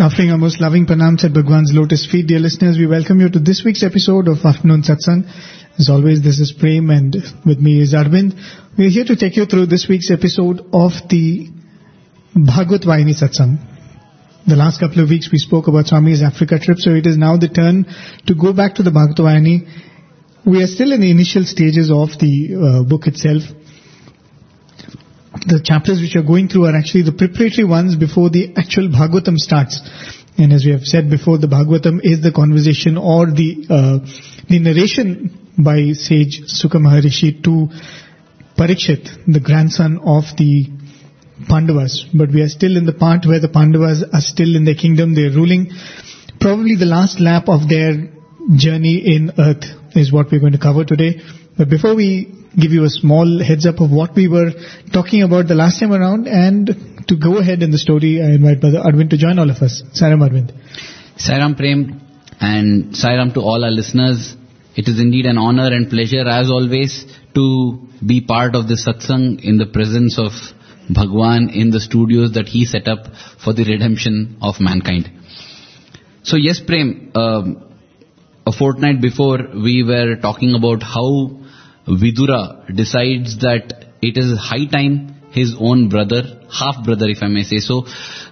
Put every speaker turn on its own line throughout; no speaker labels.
Offering our most loving pranams at Bhagwan's lotus feet. Dear listeners, we welcome you to this week's episode of Afternoon Satsang. As always, this is Prem and with me is Arvind. We are here to take you through this week's episode of the Bhagavad Vayani Satsang. The last couple of weeks we spoke about Swami's Africa trip, so it is now the turn to go back to the Bhagavad Vayani. We are still in the initial stages of the book itself. The chapters which we are going through are actually the preparatory ones before the actual Bhagavatam starts. And as we have said before, the Bhagavatam is the conversation or the narration by sage Sukha Maharishi to Parikshit, the grandson of the Pandavas. But we are still in the part where the Pandavas are still in their kingdom. They are ruling. Probably the last lap of their journey in earth is what we are going to cover today. But before we give you a small heads up of what we were talking about the last time around, and to go ahead in the story, I invite Brother Arvind to join all of us. Sairam Arvind.
Sairam Prem, and Sairam to all our listeners. It is indeed an honor and pleasure as always to be part of this satsang in the presence of Bhagwan in the studios that he set up for the redemption of mankind. So yes, Prem, a fortnight before we were talking about how Vidura decides that it is high time his own brother, half-brother if I may say so,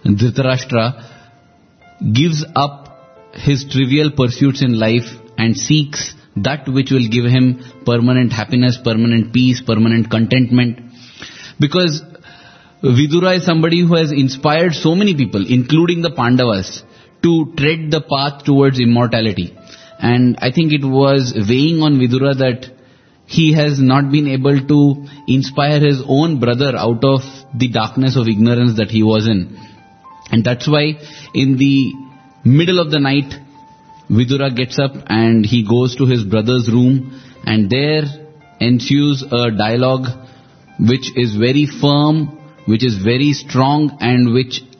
Dhritarashtra, gives up his trivial pursuits in life and seeks that which will give him permanent happiness, permanent peace, permanent contentment. Because Vidura is somebody who has inspired so many people, including the Pandavas, to tread the path towards immortality. And I think it was weighing on Vidura that he has not been able to inspire his own brother out of the darkness of ignorance that he was in. And that's why in the middle of the night, Vidura gets up and he goes to his brother's room, and there ensues a dialogue which is very firm, which is very strong, and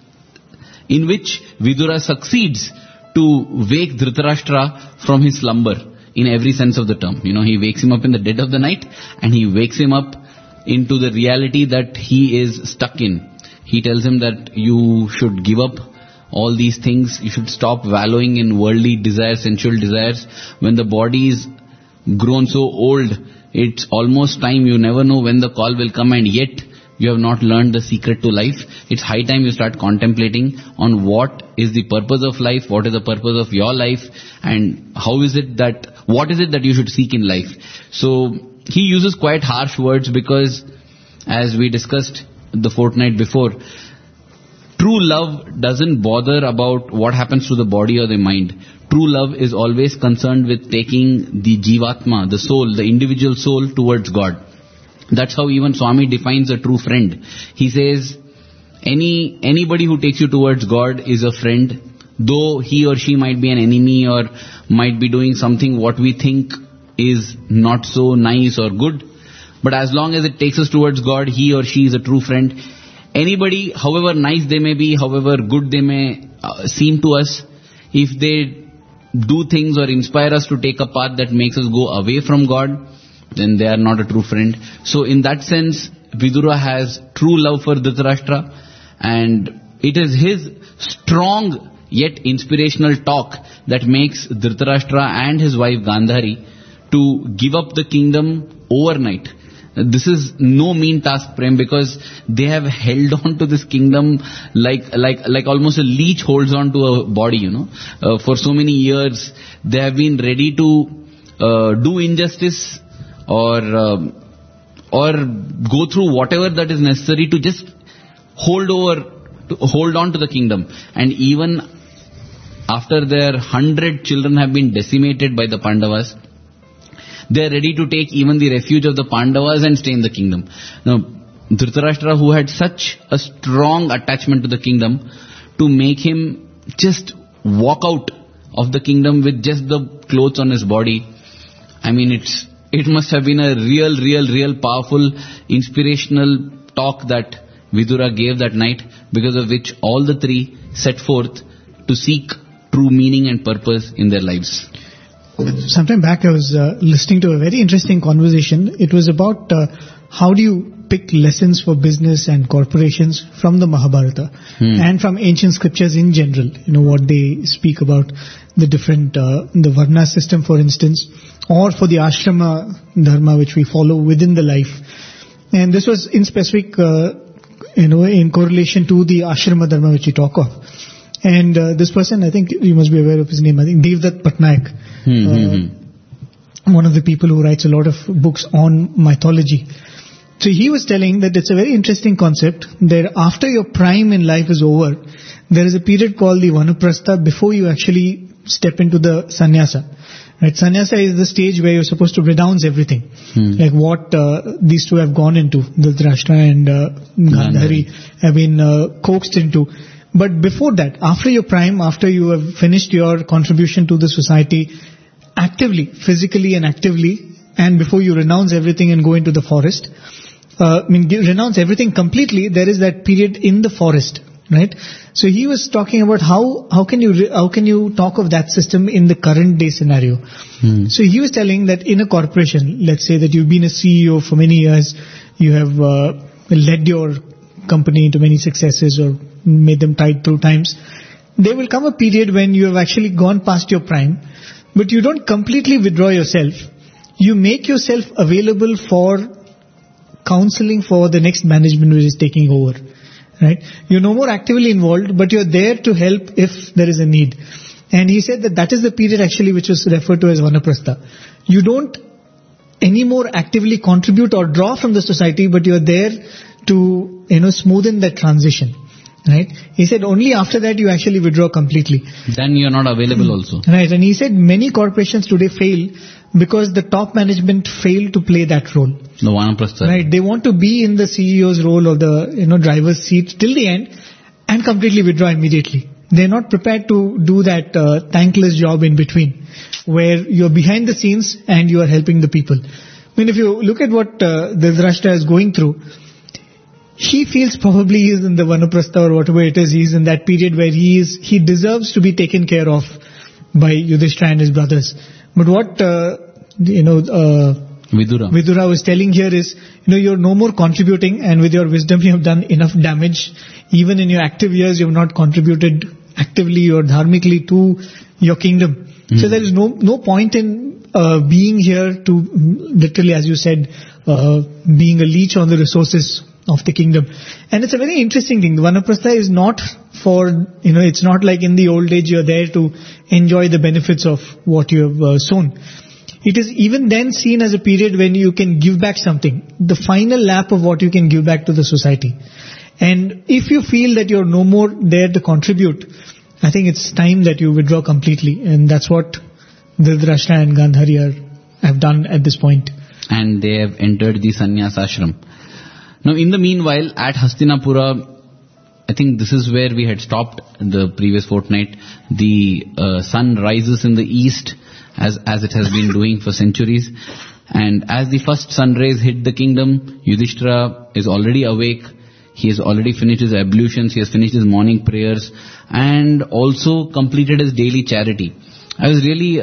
in which Vidura succeeds to wake Dhritarashtra from his slumber. In every sense of the term. You know, he wakes him up in the dead of the night and he wakes him up into the reality that he is stuck in. He tells him that you should give up all these things. You should stop wallowing in worldly desires, sensual desires. When the body is grown so old, it's almost time. You never know when the call will come, and yet you have not learned the secret to life. It's high time you start contemplating on what is the purpose of life, what is the purpose of your life, and what is it that you should seek in life. So he uses quite harsh words because, as we discussed the fortnight before, true love doesn't bother about what happens to the body or the mind. True love is always concerned with taking the Jivatma, the soul, the individual soul towards God. That's how even Swami defines a true friend. He says, anybody who takes you towards God is a friend, though he or she might be an enemy or might be doing something what we think is not so nice or good. But as long as it takes us towards God, he or she is a true friend. Anybody, however nice they may be, however good they may seem to us, if they do things or inspire us to take a path that makes us go away from God, then they are not a true friend. So in that sense, Vidura has true love for Dhritarashtra, and it is his strong yet inspirational talk that makes Dhritarashtra and his wife Gandhari to give up the kingdom overnight. This is no mean task, Prem, because they have held on to this kingdom like almost a leech holds on to a body, for so many years. They have been ready to do injustice or go through whatever that is necessary to just hold on to the kingdom. And even after their 100 children have been decimated by the Pandavas, they are ready to take even the refuge of the Pandavas and stay in the kingdom. Now, Dhritarashtra, who had such a strong attachment to the kingdom, to make him just walk out of the kingdom with just the clothes on his body, I mean, it must have been a real powerful, inspirational talk that Vidura gave that night, because of which all the three set forth to seek true meaning and purpose in their lives.
Sometime back I was listening to a very interesting conversation. It was about how do you pick lessons for business and corporations from the Mahabharata and from ancient scriptures in general. What they speak about the different, the Varna system, for instance, or for the Ashrama Dharma which we follow within the life. And this was in specific, in correlation to the Ashrama Dharma which we talk of. And this person, I think you must be aware of his name, I think Devdutt Patnaik. One of the people who writes a lot of books on mythology. So he was telling that it's a very interesting concept that after your prime in life is over, there is a period called the Vanaprastha before you actually step into the sannyasa. Right? Sannyasa is the stage where you're supposed to renounce everything. Like what these two have gone into, Dhritarashtra and Gandhari have been coaxed into. But before that, after your prime, after you have finished your contribution to the society, actively, physically and actively, and before you renounce everything and go into the forest, renounce everything completely, there is that period in the forest, right? So he was talking about how can you talk of that system in the current day scenario. So he was telling that in a corporation, let's say that you've been a CEO for many years, you have led your company into many successes or made them tide through times. There will come a period when you have actually gone past your prime, but you don't completely withdraw yourself. You make yourself available for counseling for the next management which is taking over. Right? You're no more actively involved, but you're there to help if there is a need. And he said that is the period actually which was referred to as Vanaprastha. You don't anymore actively contribute or draw from the society, but you're there to, smoothen that transition. Right? He said only after that you actually withdraw completely.
Then you're not available also.
Right. And he said many corporations today fail because the top management fail to play that role.
The Vanaprastha.
Right. They want to be in the CEO's role or the, driver's seat till the end and completely withdraw immediately. They're not prepared to do that thankless job in between where you're behind the scenes and you are helping the people. If you look at what Dhritarashtra is going through, he feels probably he is in the Vanaprastha or whatever it is, he is in that period where he deserves to be taken care of by Yudhishthira and his brothers. But what, Vidura was telling here is, you're no more contributing, and with your wisdom you have done enough damage. Even in your active years you have not contributed actively or dharmically to your kingdom. So there is no point in being here to, literally as you said, being a leech on the resources of the kingdom. And it's a very interesting thing. The Vanaprastha is not for, it's not like in the old age you're there to enjoy the benefits of what you have sown. It is even then seen as a period when you can give back something, the final lap of what you can give back to the society. And if you feel that you're no more there to contribute, I think it's time that you withdraw completely. And that's what Dhritarashtra and Gandhari have done at this point.
And they have entered the sannyas ashram. Now, in the meanwhile, at Hastinapura, I think this is where we had stopped the previous fortnight. The sun rises in the east as it has been doing for centuries. And as the first sun rays hit the kingdom, Yudhishthira is already awake. He has already finished his ablutions. He has finished his morning prayers and also completed his daily charity. I was really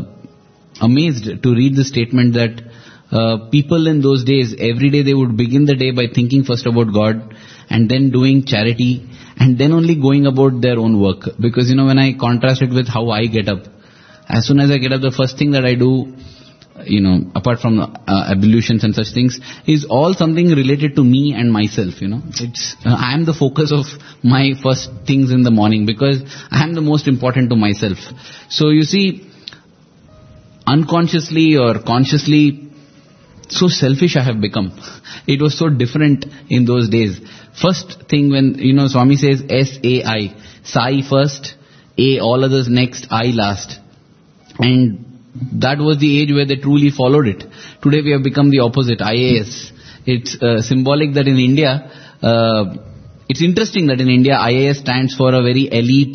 amazed to read the statement that people in those days, every day they would begin the day by thinking first about God and then doing charity and then only going about their own work. Because, when I contrast it with how I get up, as soon as I get up, the first thing that I do, apart from ablutions and such things, is all something related to me and myself, It's, I am the focus of my first things in the morning because I am the most important to myself. So you see, unconsciously or consciously, so selfish I have become. It was so different in those days. First thing when, Swami says S-A-I, Sai first, A all others next, I last. And that was the age where they truly followed it. Today we have become the opposite, IAS. It's symbolic that in India, it's interesting that in India IAS stands for a very elite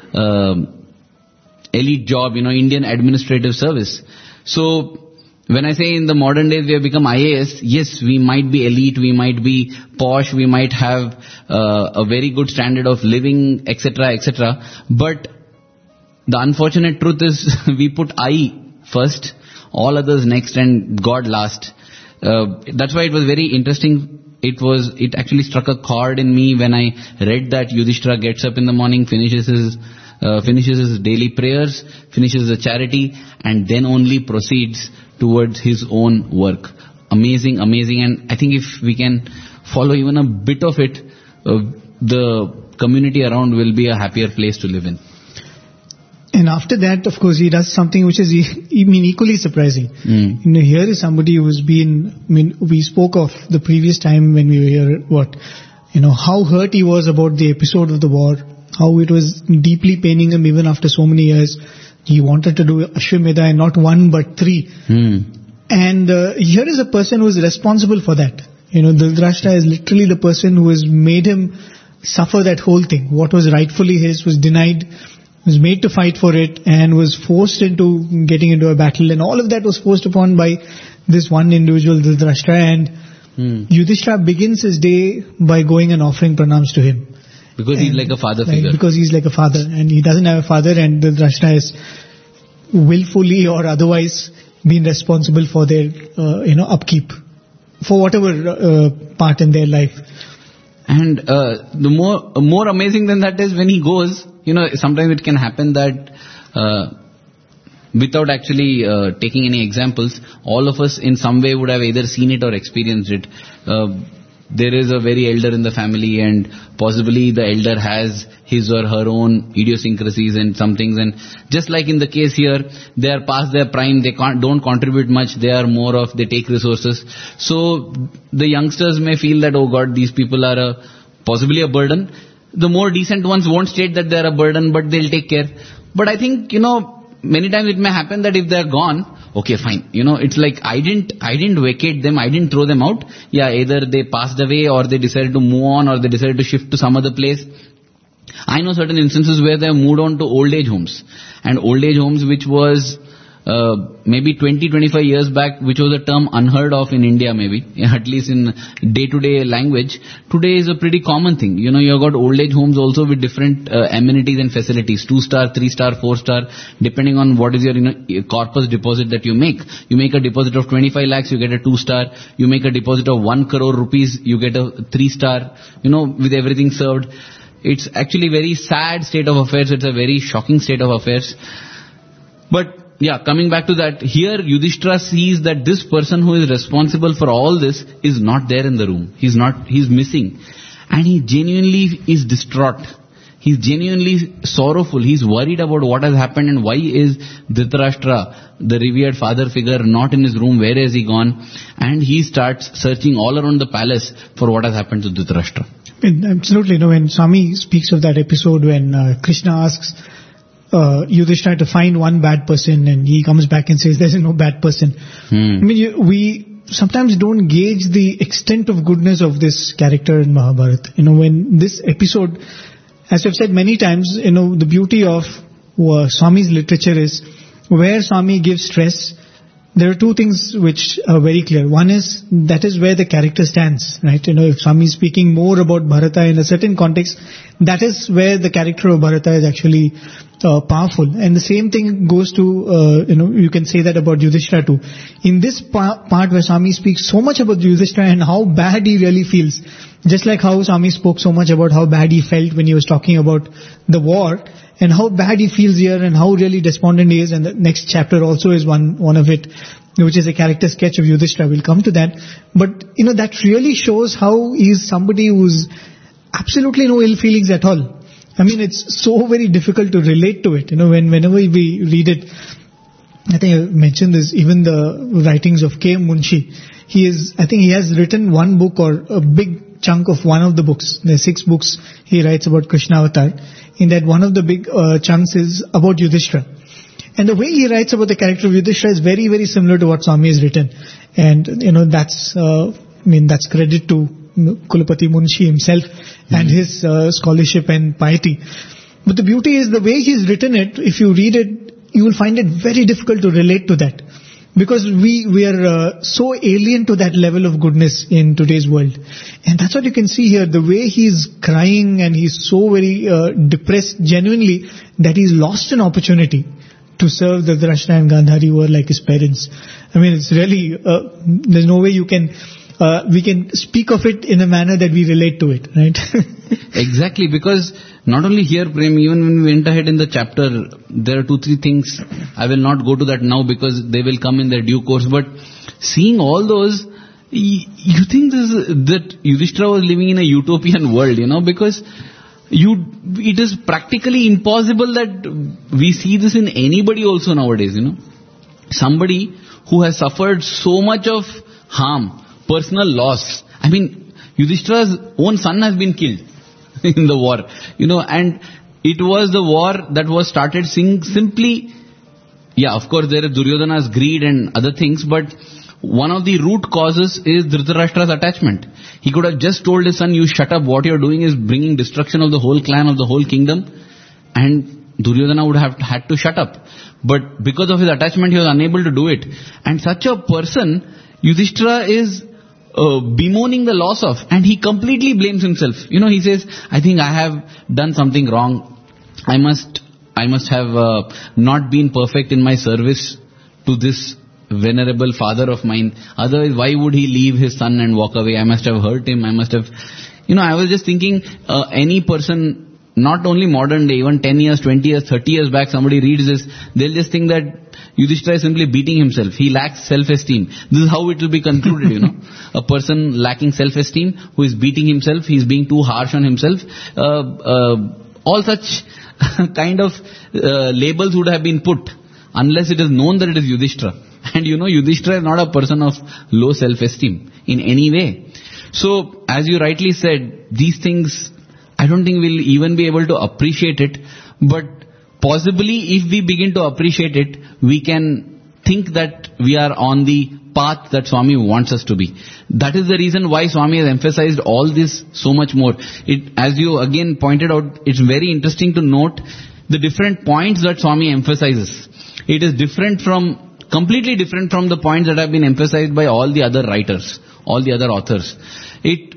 job, Indian Administrative Service. So when I say in the modern days we have become IAS, yes, we might be elite, we might be posh, we might have a very good standard of living, etc., etc. But the unfortunate truth is we put I first, all others next and God last. That's why it was very interesting it actually struck a chord in me when I read that Yudhishthira gets up in the morning, finishes his daily prayers, finishes the charity, and then only proceeds towards his own work. Amazing, and I think if we can follow even a bit of it, the community around will be a happier place to live in.
And after that, of course, he does something which is equally surprising. Here is somebody who's been, we spoke of the previous time when we were here, how hurt he was about the episode of the war, how it was deeply paining him even after so many years. He wanted to do Ashwamedha and not 1 but 3. And here is a person who is responsible for that. Dhritarashtra is literally the person who has made him suffer that whole thing. What was rightfully his was denied, was made to fight for it, and was forced into getting into a battle, and all of that was forced upon by this one individual, Dhritarashtra. And Yudhishthira begins his day by going and offering pranams to him.
Because he's like a father figure.
Because he's like a father, and he doesn't have a father, and Dhritarashtra is willfully or otherwise been responsible for their, upkeep, for whatever part in their life.
And the more amazing than that is when he goes, sometimes it can happen that without actually taking any examples, all of us in some way would have either seen it or experienced it. There is a very elder in the family, and possibly the elder has his or her own idiosyncrasies and some things, and just like in the case here, they are past their prime, they don't contribute much, they are more of, they take resources. So the youngsters may feel that, oh God, these people are possibly a burden. The more decent ones won't state that they are a burden, but they'll take care. But I think, many times it may happen that if they are gone, okay, fine. It's like I didn't vacate them, I didn't throw them out. Yeah, either they passed away, or they decided to move on, or they decided to shift to some other place. I know certain instances where they have moved on to old age homes. And old age homes, which was maybe 20-25 years back, which was a term unheard of in India maybe, at least in day-to-day language, today is a pretty common thing. You've got old age homes also with different amenities and facilities, 2-star, 3-star, 4-star, depending on what is your corpus deposit that you make. You make a deposit of 25 lakhs, you get a 2-star. You make a deposit of 1 crore rupees, you get a 3-star, with everything served. It's actually a very sad state of affairs. It's a very shocking state of affairs. But yeah, coming back to that, here Yudhishthira sees that this person who is responsible for all this is not there in the room. He's missing. And he genuinely is distraught. He's genuinely sorrowful. He's worried about what has happened and why is Dhritarashtra, the revered father figure, not in his room. Where has he gone? And he starts searching all around the palace for what has happened to Dhritarashtra.
Absolutely. When Swami speaks of that episode when Krishna asks Yudhishthira to find one bad person, and he comes back and says there's no bad person. We sometimes don't gauge the extent of goodness of this character in Mahabharata. When this episode, as I've said many times, the beauty of Swami's literature is where Swami gives stress, there are two things which are very clear. One is, that is where the character stands, right? If Swami is speaking more about Bharata in a certain context, that is where the character of Bharata is actually powerful. And the same thing goes to, you can say that about Yudhishthira too. In this part where Swami speaks so much about Yudhishthira and how bad he really feels, just like how Swami spoke so much about how bad he felt when he was talking about the war, and how bad he feels here and how really despondent he is, and the next chapter also is one of it, which is a character sketch of Yudhishthira. We'll come to that. But, that really shows how he is somebody who's absolutely no ill feelings at all. It's so very difficult to relate to it. Whenever we read it, I think I mentioned this, even the writings of K. Munshi, I think he has written one book or a big chunk of one of the books. There are 6 books he writes about Krishna Avatar. In that, one of the big chunks is about Yudhishthira. And the way he writes about the character of Yudhishthira is very, very similar to what Swami has written. And, that's credit to Kulapati Munshi himself and his scholarship and piety. But the beauty is the way he's written it, if you read it, you will find it very difficult to relate to that. Because we are so alien to that level of goodness in today's world. And that's what you can see here, the way he's crying and he's so very depressed genuinely that he's lost an opportunity to serve Dhritarashtra and Gandhari who are like his parents. It's really, there's no way you can we can speak of it in a manner that we relate to it, right?
Exactly, because not only here, Prem, even when we went ahead in the chapter, there are 2-3 things. I will not go to that now because they will come in their due course. But seeing all those, you think that Yudhishthira was living in a utopian world, because it is practically impossible that we see this in anybody also nowadays, Somebody who has suffered so much of harm, personal loss. I mean, Yudhishthira's own son has been killed in the war, and it was the war that was started simply, of course there is Duryodhana's greed and other things, but one of the root causes is Dhritarashtra's attachment. He could have just told his son, you shut up, what you're doing is bringing destruction of the whole clan, of the whole kingdom, and Duryodhana would have had to shut up. But because of his attachment, he was unable to do it. And such a person, Yudhishthira is bemoaning the loss of, and he completely blames himself. He says, I think I have done something wrong. I must have not been perfect in my service to this venerable father of mine. Otherwise, why would he leave his son and walk away? I must have hurt him. I must have, I was just thinking, any person, not only modern day, even 10 years, 20 years, 30 years back, somebody reads this, they'll just think that Yudhishthira is simply beating himself. He lacks self-esteem. This is how it will be concluded, A person lacking self-esteem, who is beating himself, he is being too harsh on himself. All such kind of labels would have been put, unless it is known that it is Yudhishthira. And Yudhishthira is not a person of low self-esteem in any way. So, as you rightly said, these things, I don't think we'll even be able to appreciate it, but possibly if we begin to appreciate it, we can think that we are on the path that Swami wants us to be. That is the reason why Swami has emphasized all this so much more. As you again pointed out, it's very interesting to note the different points that Swami emphasizes. It is completely different from the points that have been emphasized by all the other writers, all the other authors. It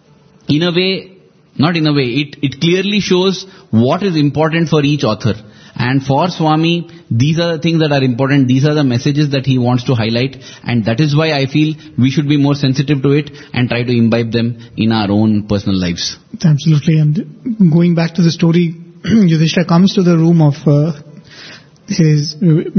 clearly shows what is important for each author. And for Swami, these are the things that are important. These are the messages that he wants to highlight. And that is why I feel we should be more sensitive to it and try to imbibe them in our own personal lives.
Absolutely. And going back to the story, Yudhishthira comes to the room of his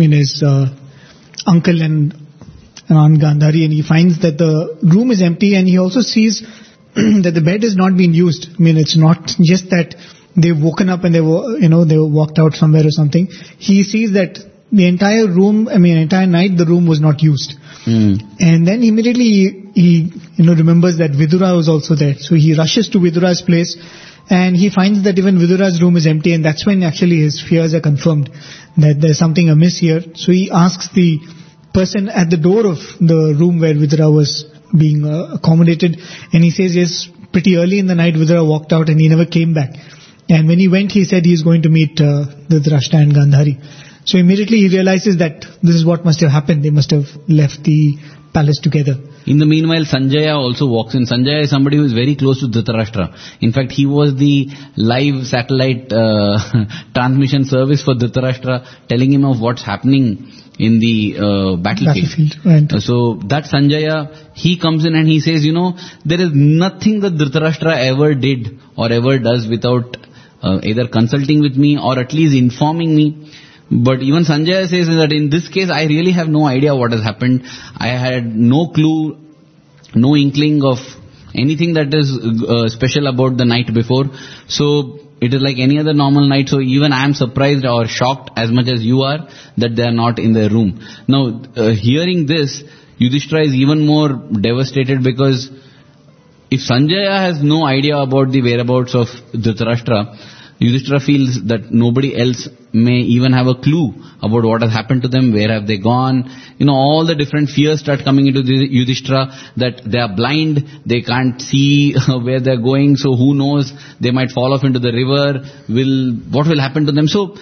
uncle and Aunt Gandhari, and he finds that the room is empty, and he also sees that the bed is not being used. It's not just that they've woken up and they walked out somewhere or something. He sees that the entire room, entire night, the room was not used. And then immediately he remembers that Vidura was also there. So he rushes to Vidura's place, and he finds that even Vidura's room is empty, and that's when actually his fears are confirmed that there's something amiss here. So he asks the person at the door of the room where Vidura was being accommodated, and he says, yes, pretty early in the night Vidura walked out and he never came back. And when he went, he said he's going to meet Dhritarashtra and Gandhari. So immediately he realizes that this is what must have happened. They must have left the palace together.
In the meanwhile, Sanjaya also walks in. Sanjaya is somebody who is very close to Dhritarashtra. In fact, he was the live satellite transmission service for Dhritarashtra, telling him of what's happening in the battlefield.
Right.
So that Sanjaya, he comes in and he says, there is nothing that Dhritarashtra ever did or ever does without either consulting with me or at least informing me. But even Sanjaya says that in this case, I really have no idea what has happened. I had no clue, no inkling of anything that is special about the night before. So it is like any other normal night. So even I am surprised or shocked as much as you are that they are not in their room. Now, hearing this, Yudhishthira is even more devastated, because if Sanjaya has no idea about the whereabouts of Dhritarashtra, Yudhishthira feels that nobody else may even have a clue about what has happened to them, where have they gone. All the different fears start coming into Yudhishthira, that they are blind, they can't see where they're going, so who knows, they might fall off into the river, what will happen to them. So,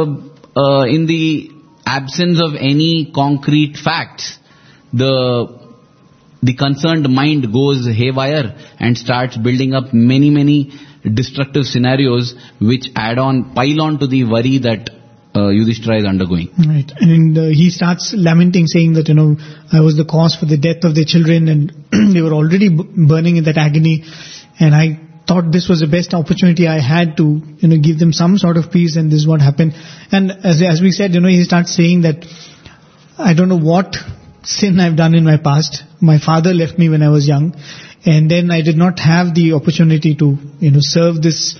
in the absence of any concrete facts, the concerned mind goes haywire and starts building up many destructive scenarios which pile on to the worry that Yudhishthira is undergoing.
Right. And he starts lamenting, saying that, I was the cause for the death of their children, and they were already burning in that agony. And I thought this was the best opportunity I had to, give them some sort of peace, and this is what happened. And as we said, he starts saying that, I don't know what sin I've done in my past. My father left me when I was young, and then I did not have the opportunity to, serve this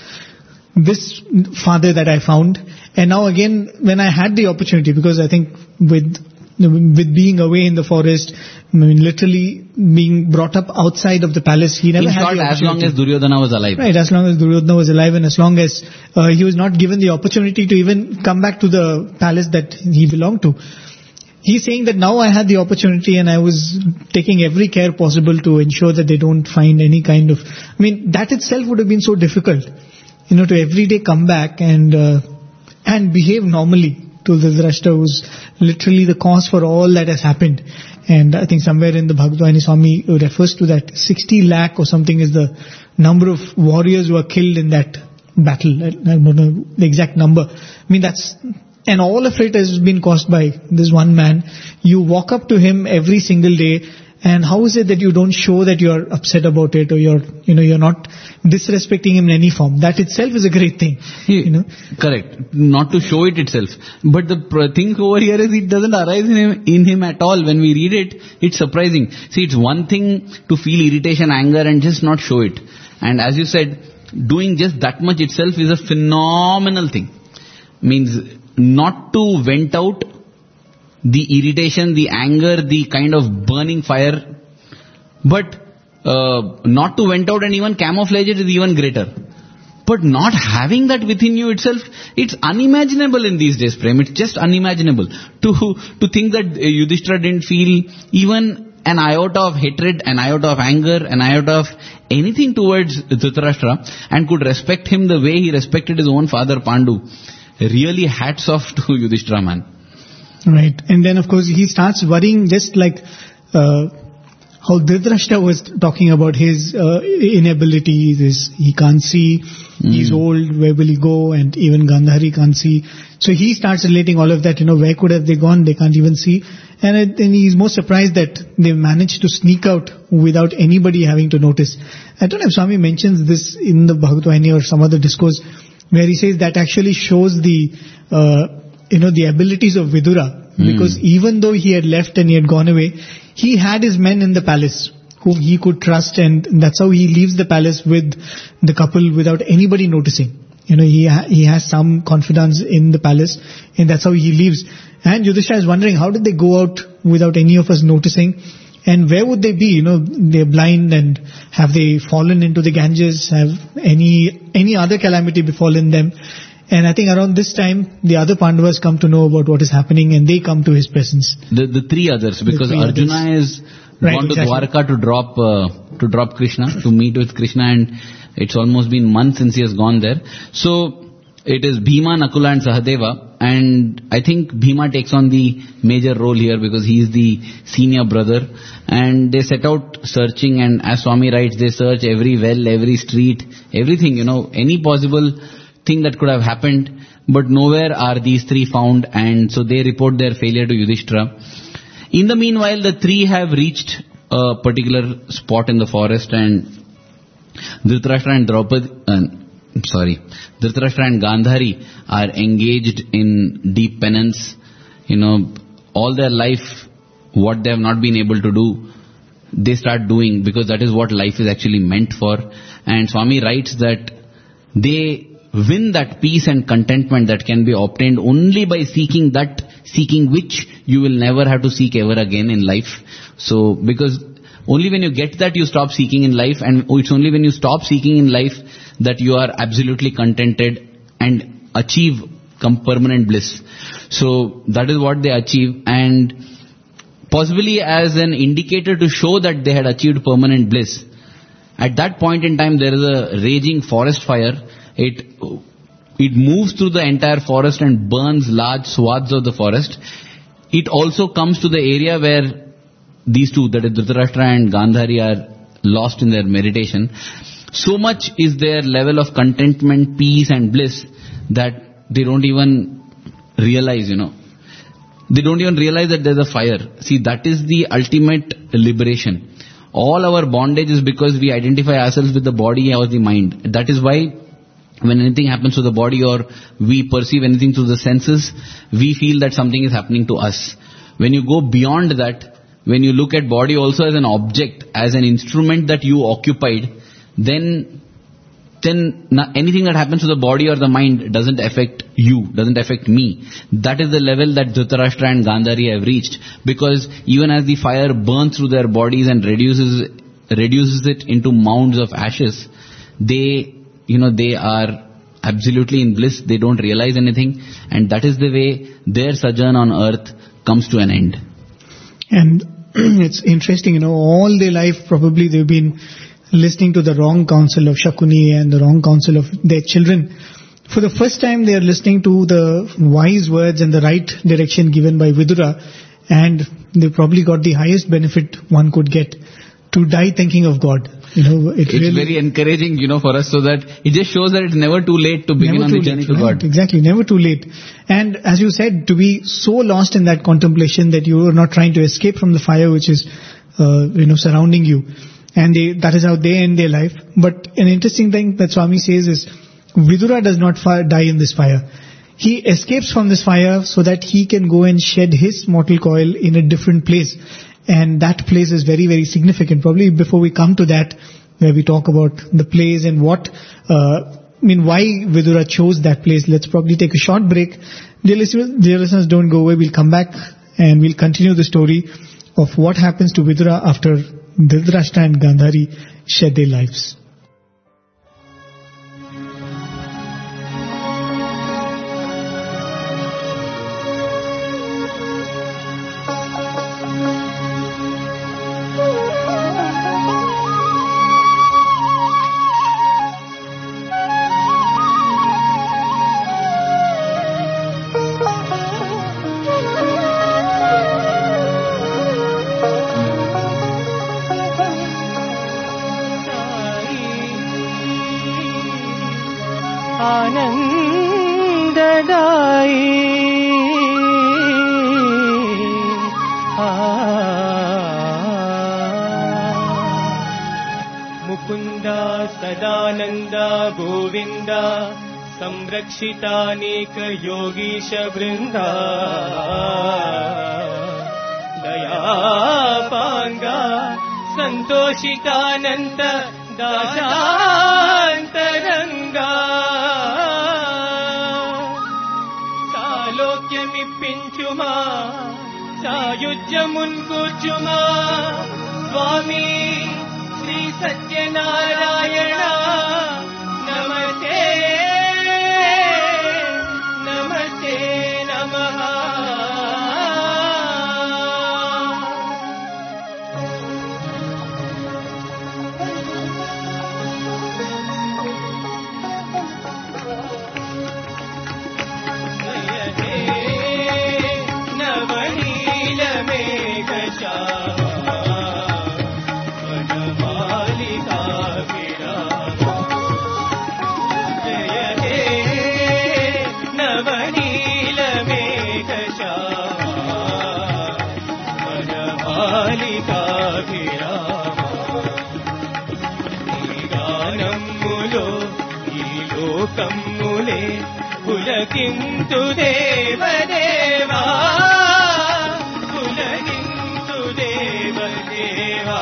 father that I found. And now again, when I had the opportunity, because I think with being away in the forest, literally being brought up outside of the palace, he never had the opportunity.
As long as Duryodhana was alive.
Right, as long as Duryodhana was alive, and as long as he was not given the opportunity to even come back to the palace that he belonged to. He's saying that now I had the opportunity, and I was taking every care possible to ensure that they don't find any kind of... that itself would have been so difficult, to every day come back and behave normally to Dhritarashtra, who's literally the cause for all that has happened. And I think somewhere in the Bhagavad Swami refers to that 60 lakh or something is the number of warriors who are killed in that battle. I don't know the exact number. And all of it has been caused by this one man. You walk up to him every single day, and how is it that you don't show that you're upset about it, or you're not disrespecting him in any form? That itself is a great thing.
Correct. Not to show it itself. But the thing over here is it doesn't arise in him at all. When we read it, it's surprising. See, it's one thing to feel irritation, anger, and just not show it. And as you said, doing just that much itself is a phenomenal thing. Means not to vent out the irritation, the anger, the kind of burning fire, but not to vent out and even camouflage it is even greater. But not having that within you itself, it's unimaginable in these days, Prem. It's just unimaginable to think that Yudhishthira didn't feel even an iota of hatred, an iota of anger, an iota of anything towards Dhritarashtra, and could respect him the way he respected his own father Pandu. Really hats off to Yudhishthira, man.
Right. And then of course he starts worrying, just like how Dhritarashtra was talking about his inability, he can't see, he's old, where will he go, and even Gandhari can't see. So he starts relating all of that, where could have they gone, they can't even see. And he's more surprised that they managed to sneak out without anybody having to notice. I don't know if Swami mentions this in the Bhagavad Gita or some other discourse, where he says that actually shows the abilities of Vidura, because even though he had left and he had gone away, he had his men in the palace whom he could trust, and that's how he leaves the palace with the couple without anybody noticing. He has some confidence in the palace, and that's how he leaves. And Yudhishthira is wondering, how did they go out without any of us noticing? And where would they be? They're blind, and have they fallen into the Ganges? Have any other calamity befallen them? And I think around this time, the other Pandavas come to know about what is happening, and they come to his presence.
The three others, because Arjuna is gone to Dwarka to drop Krishna, to meet with Krishna, and it's almost been months since he has gone there. So it is Bhima, Nakula and Sahadeva. And I think Bhima takes on the major role here because he is the senior brother. And they set out searching, and as Swami writes, they search every well, every street, everything, any possible thing that could have happened. But nowhere are these three found, and so they report their failure to Yudhishthira. In the meanwhile, the three have reached a particular spot in the forest, and Dhritarashtra and Gandhari are engaged in deep penance. All their life, what they have not been able to do, they start doing, because that is what life is actually meant for. And Swami writes that they win that peace and contentment that can be obtained only by seeking which you will never have to seek ever again in life. So, because only when you get that, you stop seeking in life, and it's only when you stop seeking in life that you are absolutely contented and achieve permanent bliss. So that is what they achieve, and possibly as an indicator to show that they had achieved permanent bliss, at that point in time there is a raging forest fire. It moves through the entire forest and burns large swaths of the forest. It also comes to the area where these two, that is Dhritarashtra and Gandhari, are lost in their meditation. So much is their level of contentment, peace and bliss that they don't even realize, They don't even realize that there's a fire. See, that is the ultimate liberation. All our bondage is because we identify ourselves with the body or the mind. That is why when anything happens to the body or we perceive anything through the senses, we feel that something is happening to us. When you go beyond that, when you look at body also as an object, as an instrument that you occupied, then anything that happens to the body or the mind doesn't affect you, doesn't affect me. That is the level that Dhritarashtra and Gandhari have reached. Because even as the fire burns through their bodies and reduces it into mounds of ashes, they are absolutely in bliss. They don't realize anything. And that is the way their sojourn on earth comes to an end.
And it's interesting, all their life probably they've been listening to the wrong counsel of Shakuni and the wrong counsel of their children. For the first time they are listening to the wise words and the right direction given by Vidura, and they probably got the highest benefit one could get, to die thinking of God. It's really
very encouraging, for us, so that it just shows that it's never too late to begin on the journey to God.
Exactly, never too late. And as you said, to be so lost in that contemplation that you are not trying to escape from the fire which is, surrounding you. And that is how they end their life. But an interesting thing that Swami says is, Vidura does not die in this fire. He escapes from this fire so that he can go and shed his mortal coil in a different place. And that place is very, very significant. Probably before we come to that, where we talk about the place and why Vidura chose that place, let's probably take a short break. Dear listeners, don't go away. We'll come back and we'll continue the story of what happens to Vidura after Dhritarashtra and Gandhari shed their lives.
संरक्षितानेक Yogish वृंदा दयापांगा संतोषितानंत दाशांतरंगा सालोक्यमिप्पिंचुमा सायुज्यमुन्कूर्चुमा स्वामी श्री सत्यनारायण नमस्ते కమ్ములే పులకింతు దేవదేవా పులకింతు దేవదేవా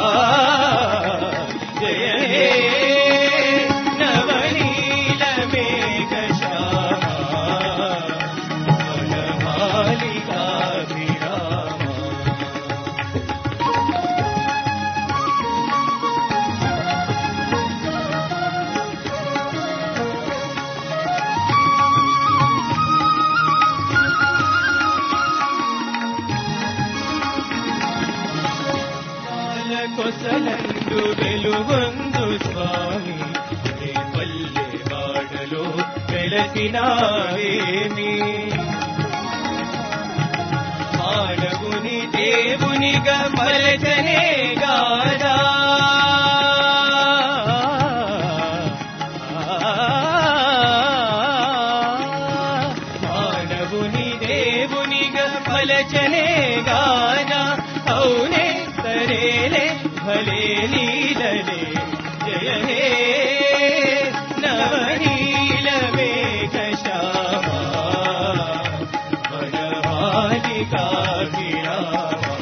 జయ హే నవనీల మేఘశ్యామా వనమాలికాభిరామ కొసలందు వెలుగొందు స్వామి నీ పల్లె వాడలో వెలసినావేమి మానవుని దేవునిగా మలచనే గాదా మానవుని మలచనే గాజా అవునే సరేలే భలే లీలలే జయ హే నవనీల మేఘ శ్యామా వనమాలికా విరామా.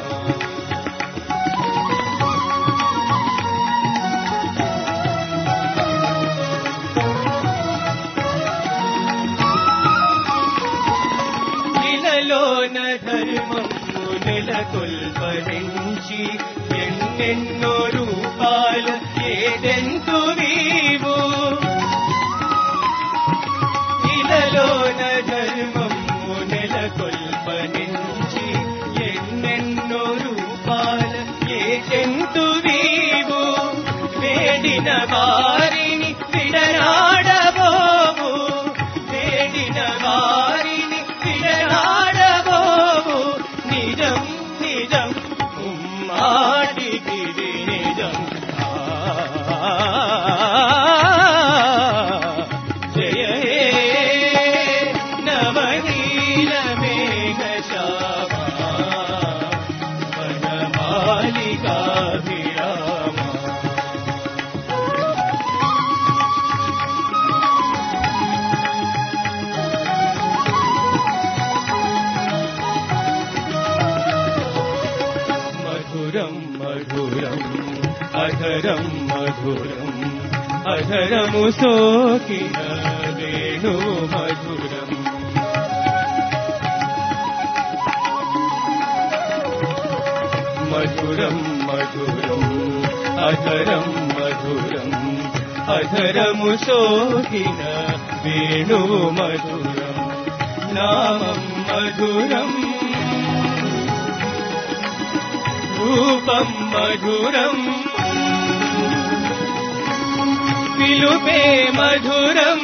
ఇలలోన ధర్మము నెలకొల్పరించి ఎన్నెన్నో రూపాలు ఏదెంతు నీవు. ఇలలోన ధర్మము నెలకొల్పరించి ఎన్నెన్నో రూపాలు ఏదెంతు నీవు. వేడిన వారిని విడనాడబోవు, వేడిన వారిని విడనాడబోవు. నిజం నిజం మాటికి నిజం. జయ హే నవనీల మేఘ శ్యామా వనమాలికా విరామా. మధురం మధురం అధరం మధురం అధరము సోకిన వేణు మధురం. మధురం మధురం అధరం మధురం అధరము సోకిన వేణు మధురం. నామం మధురం రూపం మధురం పిలుపే మధురం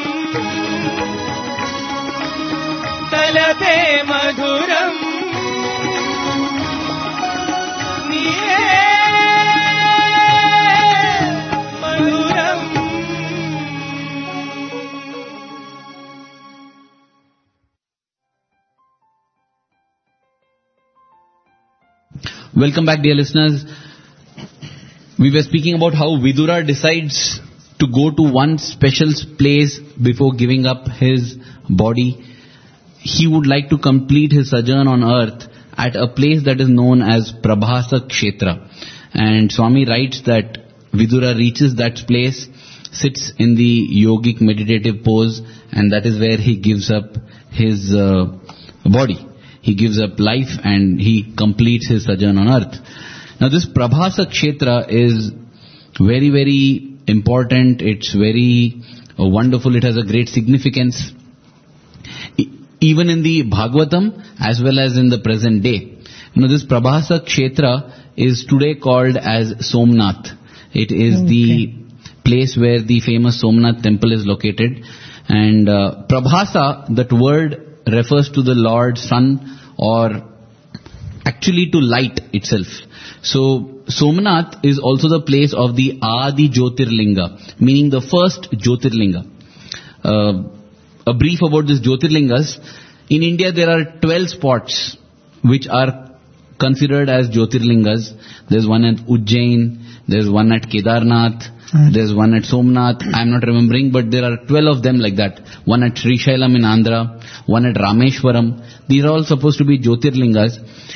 తలపే మధురం. నీయే మధురం.
Welcome back, dear listeners. We were speaking about how Vidura decides to go to one special place before giving up his body. He would like to complete his sojourn on earth at a place that is known as Prabhasa Kshetra. And Swami writes that Vidura reaches that place, sits in the yogic meditative pose, and that is where he gives up his body. He gives up life and he completes his sojourn on earth. Now this Prabhasa Kshetra is very, very important. It's very wonderful. It has a great significance. Even in the Bhagavatam as well as in the present day. This Prabhasa Kshetra is today called as Somnath. It is the place where the famous Somnath temple is located. And Prabhasa, that word refers to the Lord Sun, or actually to light itself. So Somnath is also the place of the Adi Jyotirlinga, meaning the first Jyotirlinga. A brief about this Jyotirlingas. In India there are 12 spots which are considered as Jyotirlingas. There's one at Ujjain, there's one at Kedarnath, there's one at Somnath. I'm not remembering, but there are 12 of them like that. One at Srishailam in Andhra, one at Rameshwaram. These are all supposed to be Jyotirlingas.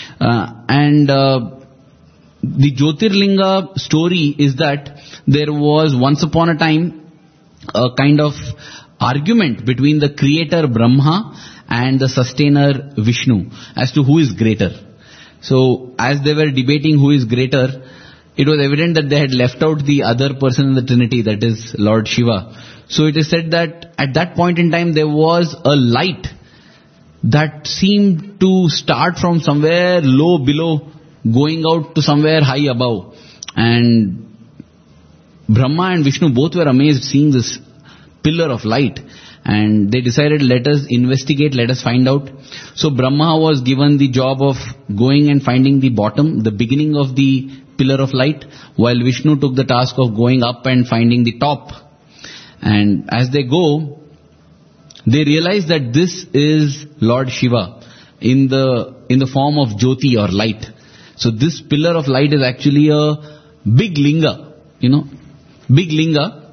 The Jyotirlinga story is that there was once upon a time a kind of argument between the creator Brahma and the sustainer Vishnu as to who is greater. So as they were debating who is greater, it was evident that they had left out the other person in the Trinity, that is Lord Shiva. So it is said that at that point in time there was a light that seemed to start from somewhere low below, going out to somewhere high above. And Brahma and Vishnu both were amazed seeing this pillar of light. And they decided, let us investigate, let us find out. So Brahma was given the job of going and finding the bottom, the beginning of the pillar of light, while Vishnu took the task of going up and finding the top. And as they go, they realize that this is Lord Shiva in the form of Jyoti or light. So this pillar of light is actually a big linga, big linga.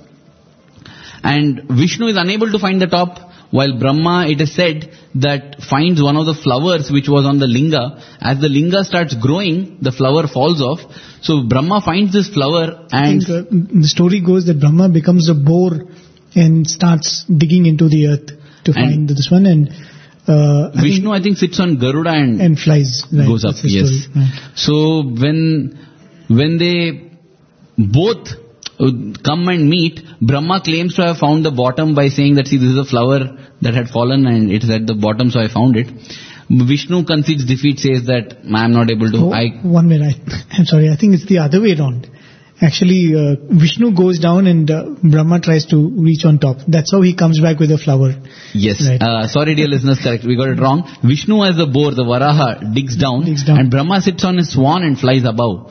And Vishnu is unable to find the top, while Brahma, it is said, that finds one of the flowers which was on the linga. As the linga starts growing, the flower falls off. So Brahma finds this flower and...
I think, the story goes that Brahma becomes a boar and starts digging into the earth to find this one. And
Vishnu, I think, sits on Garuda
and flies. Right,
goes up, yes. Right. So when they both come and meet, Brahma claims to have found the bottom by saying that, see, this is a flower that had fallen and it is at the bottom, so I found it. Vishnu concedes defeat, says that I am not able to...
One minute, I'm sorry, I think it's the other way around. Actually, Vishnu goes down and Brahma tries to reach on top. That's how he comes back with a flower.
Yes. Right. Sorry, dear listeners, correct. We got it wrong. Vishnu as the boar, the Varaha, digs down. And Brahma sits on his swan and flies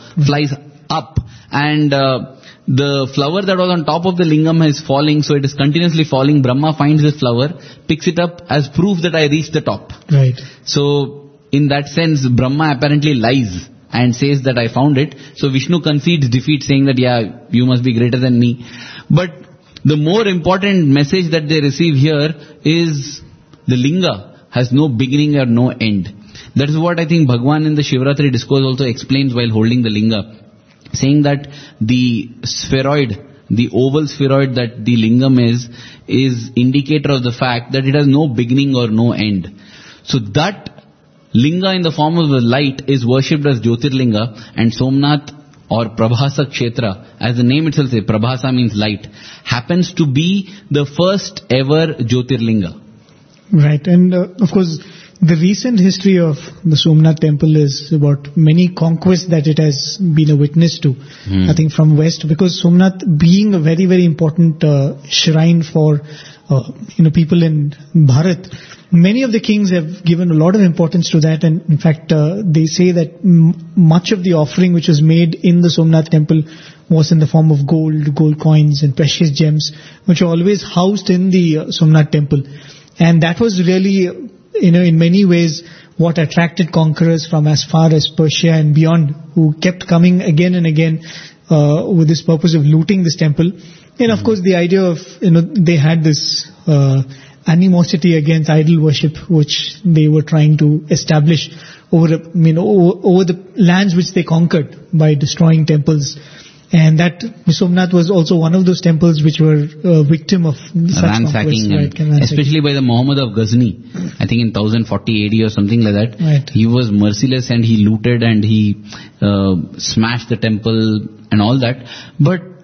up. And the flower that was on top of the lingam is falling, so it is continuously falling. Brahma finds this flower, picks it up as proof that I reached the top.
Right.
So, in that sense, Brahma apparently lies and says that I found it. So Vishnu concedes defeat, saying that, yeah, you must be greater than me. But the more important message that they receive here is the linga has no beginning or no end. That is what I think Bhagwan in the Shivratri discourse also explains while holding the linga, saying that the spheroid, the oval spheroid that the lingam is indicator of the fact that it has no beginning or no end. So that linga in the form of the light is worshipped as Jyotirlinga, and Somnath or Prabhasa Kshetra, as the name itself says, Prabhasa means light, happens to be the first ever Jyotirlinga.
Right, and of course, the recent history of the Somnath temple is about many conquests that it has been a witness to, I think from west, because Somnath being a very, very important shrine for people in Bharat, many of the kings have given a lot of importance to that, and in fact they say that much of the offering which was made in the Somnath temple was in the form of gold coins and precious gems, which are always housed in the Somnath temple. And that was really, in many ways, what attracted conquerors from as far as Persia and beyond, who kept coming again and again with this purpose of looting this temple. And of course the idea of, they had this animosity against idol worship, which they were trying to establish over the lands which they conquered by destroying temples. And that Somnath was also one of those temples which were victim of such
ransacking, especially by the Muhammad of Ghazni. I think in 1040 AD or something like that.
Right.
He was merciless and he looted and he smashed the temple and all that. But,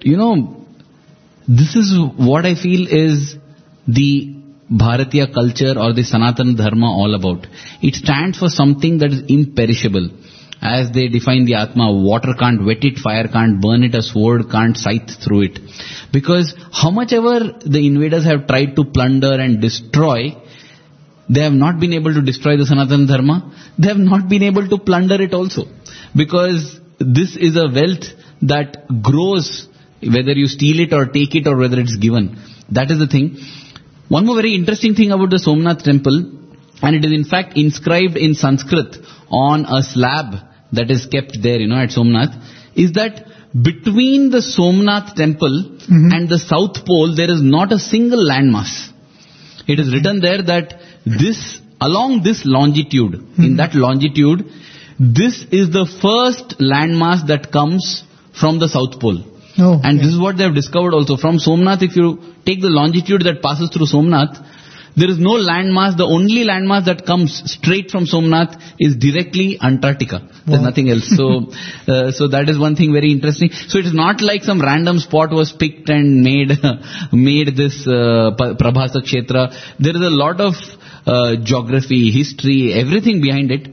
this is what I feel is the Bharatiya culture or the Sanatana Dharma all about. It stands for something that is imperishable. As they define the Atma, water can't wet it, fire can't burn it, a sword can't scythe through it. Because how much ever the invaders have tried to plunder and destroy, they have not been able to destroy the Sanatana Dharma. They have not been able to plunder it also. Because this is a wealth that grows, whether you steal it or take it or whether it's given. That is the thing. One more very interesting thing about the Somnath temple, and it is in fact inscribed in Sanskrit on a slab that is kept there, at Somnath, is that between the Somnath temple and the South Pole, there is not a single landmass. It is written there that along this longitude, in that longitude, this is the first landmass that comes from the South Pole.
Oh,
and this is what they have discovered also. From Somnath, if you take the longitude that passes through Somnath, there is no landmass. The only landmass that comes straight from Somnath is directly Antarctica. There's nothing else. So that is one thing very interesting. So it is not like some random spot was picked and made this Prabhasa Kshetra. There is a lot of geography, history, everything behind it.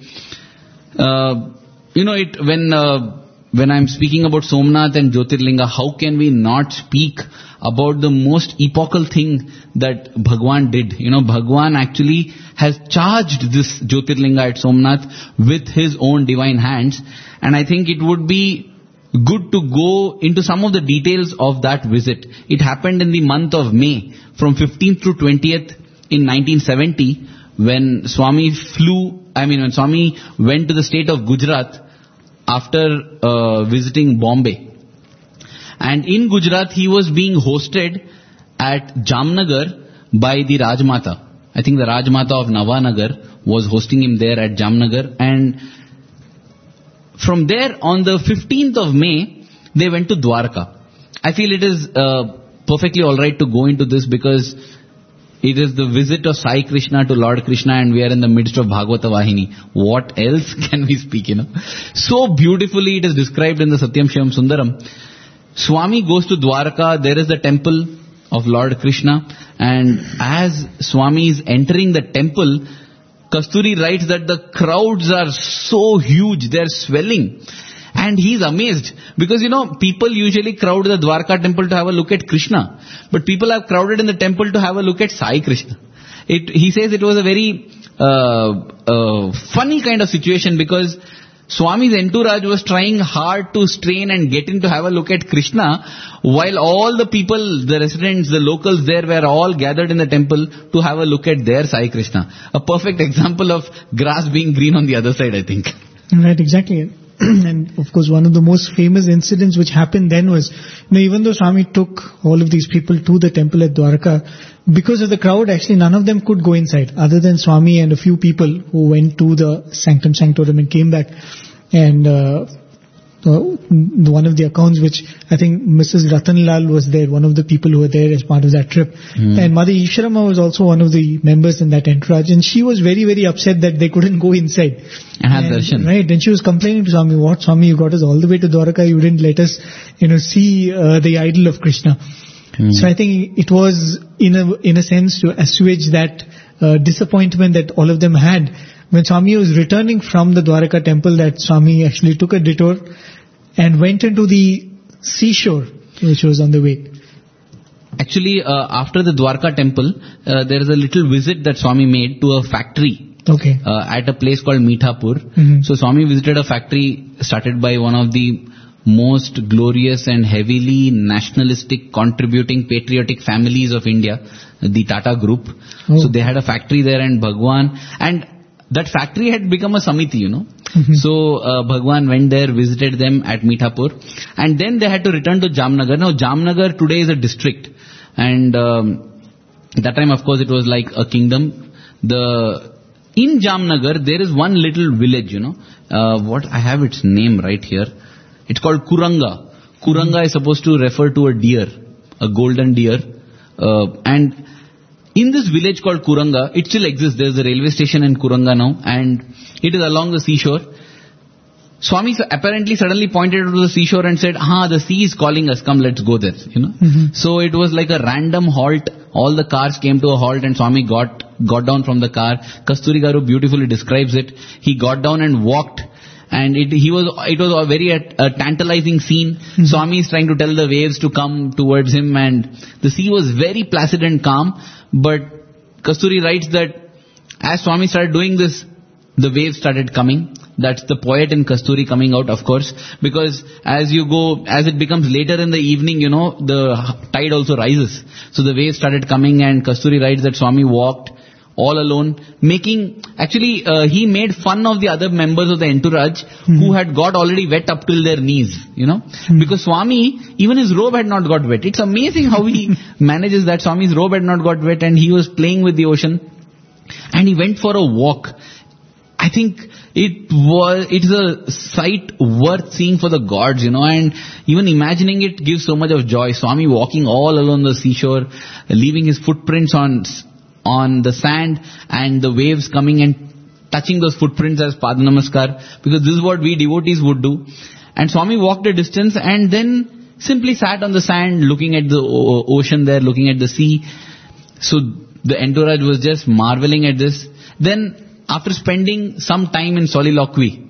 When I'm speaking about Somnath and Jyotirlinga, how can we not speak about the most epochal thing that Bhagwan did? Bhagwan actually has charged this Jyotirlinga at Somnath with his own divine hands. And I think it would be good to go into some of the details of that visit. It happened in the month of May, from 15th to 20th in 1970, when Swami flew when Swami went to the state of Gujarat after visiting Bombay. And in Gujarat, he was being hosted at Jamnagar by the Rajmata. I think the Rajmata of Navanagar was hosting him there at Jamnagar. And from there, on the 15th of May, they went to Dwarka. I feel it is perfectly alright to go into this because it is the visit of Sai Krishna to Lord Krishna and we are in the midst of Bhagavata Vahini. What else can we speak, So beautifully it is described in the Satyam Shivam Sundaram. Swami goes to Dwarka, there is the temple of Lord Krishna, and as Swami is entering the temple, Kasturi writes that the crowds are so huge, they are swelling. And he is amazed because people usually crowd the Dwarka temple to have a look at Krishna, but people have crowded in the temple to have a look at Sai Krishna. He says it was a very funny kind of situation because Swami's entourage was trying hard to strain and get in to have a look at Krishna, while all the people, the residents, the locals there were all gathered in the temple to have a look at their Sai Krishna. A perfect example of grass being green on the other side, I think.
Right, exactly. And of course, one of the most famous incidents which happened then was, even though Swami took all of these people to the temple at Dwarka, because of the crowd, actually none of them could go inside, other than Swami and a few people who went to the Sanctum Sanctorum and came back. And one of the accounts which I think Mrs. Ratanlal was there, one of the people who were there as part of that trip. And Mother Isharama was also one of the members in that entourage, and she was very, very upset that they couldn't go inside.
And have darshan.
Right, and she was complaining to Swami, what Swami, you got us all the way to Dwarka, you didn't let us, see the idol of Krishna. So I think it was in a sense to assuage that disappointment that all of them had. When Swami was returning from the Dwarka temple, that Swami actually took a detour and went into the seashore which was on the way.
Actually, after the Dwarka temple, there is a little visit that Swami made to a factory.
Okay.
At a place called Mithapur. So Swami visited a factory started by one of the most glorious and heavily nationalistic, contributing, patriotic families of India, the Tata Group. So they had a factory there, and Bhagwan, and that factory had become a samiti, So Bhagwan went there, visited them at Mithapur, and then they had to return to Jamnagar. Now Jamnagar today is a district, and that time of course it was like a kingdom. In Jamnagar there is one little village, what I have its name right here. It's called Kuranga. Kuranga is supposed to refer to a deer, a golden deer, and in this village called Kuranga, it still exists. There is a railway station in Kuranga now, and it is along the seashore. Swami apparently suddenly pointed to the seashore and said, the sea is calling us, come, let's go there, So it was like a random halt. All the cars came to a halt and Swami got down from the car. Kasturi Garu beautifully describes it. He got down and walked, and it was a very tantalizing scene. Swami is trying to tell the waves to come towards him, and the sea was very placid and calm. But Kasturi writes that as Swami started doing this, the waves started coming. That's the poet in Kasturi coming out, of course, because as it becomes later in the evening, the tide also rises. So the waves started coming, and Kasturi writes that Swami walked all alone, he made fun of the other members of the entourage who had got already wet up till their knees, because Swami, even his robe had not got wet. It's amazing how he manages that. Swami's robe had not got wet and he was playing with the ocean, and he went for a walk. I think it's a sight worth seeing for the gods, and even imagining it gives so much of joy. Swami walking all along the seashore, leaving his footprints on the sand, and the waves coming and touching those footprints as Pada Namaskar, because this is what we devotees would do. And Swami walked a distance and then simply sat on the sand looking at the ocean there, looking at the sea. So the entourage was just marveling at this. Then after spending some time in soliloquy,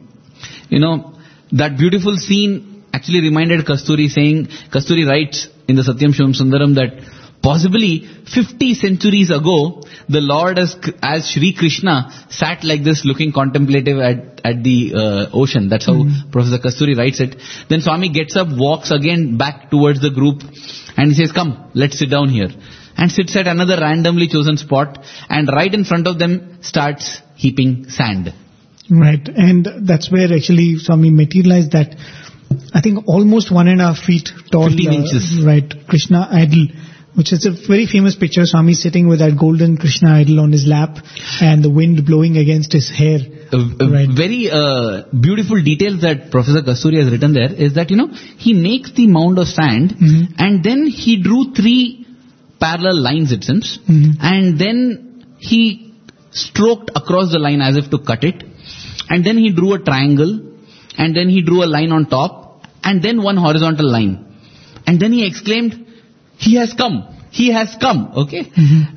that beautiful scene actually reminded Kasturi writes in the Satyam Shivam Sundaram that possibly 50 centuries ago, the Lord as Shri Krishna sat like this looking contemplative at the ocean. That's how Professor Kasturi writes it. Then Swami gets up, walks again back towards the group, and he says, come, let's sit down here. And sits at another randomly chosen spot, and right in front of them starts heaping sand.
Right. And that's where actually Swami materialized that, I think almost 1.5 feet tall.
15 inches.
Right. Krishna idol, which is a very famous picture. Swami sitting with that golden Krishna idol on his lap and the wind blowing against his hair. Right.
Very beautiful detail that Professor Kasturi has written there is that, he makes the mound of sand and then he drew 3 parallel lines, it seems, and then he stroked across the line as if to cut it, and then he drew a triangle, and then he drew a line on top, and then one horizontal line. And then he exclaimed, "He has come! He has come!" Okay?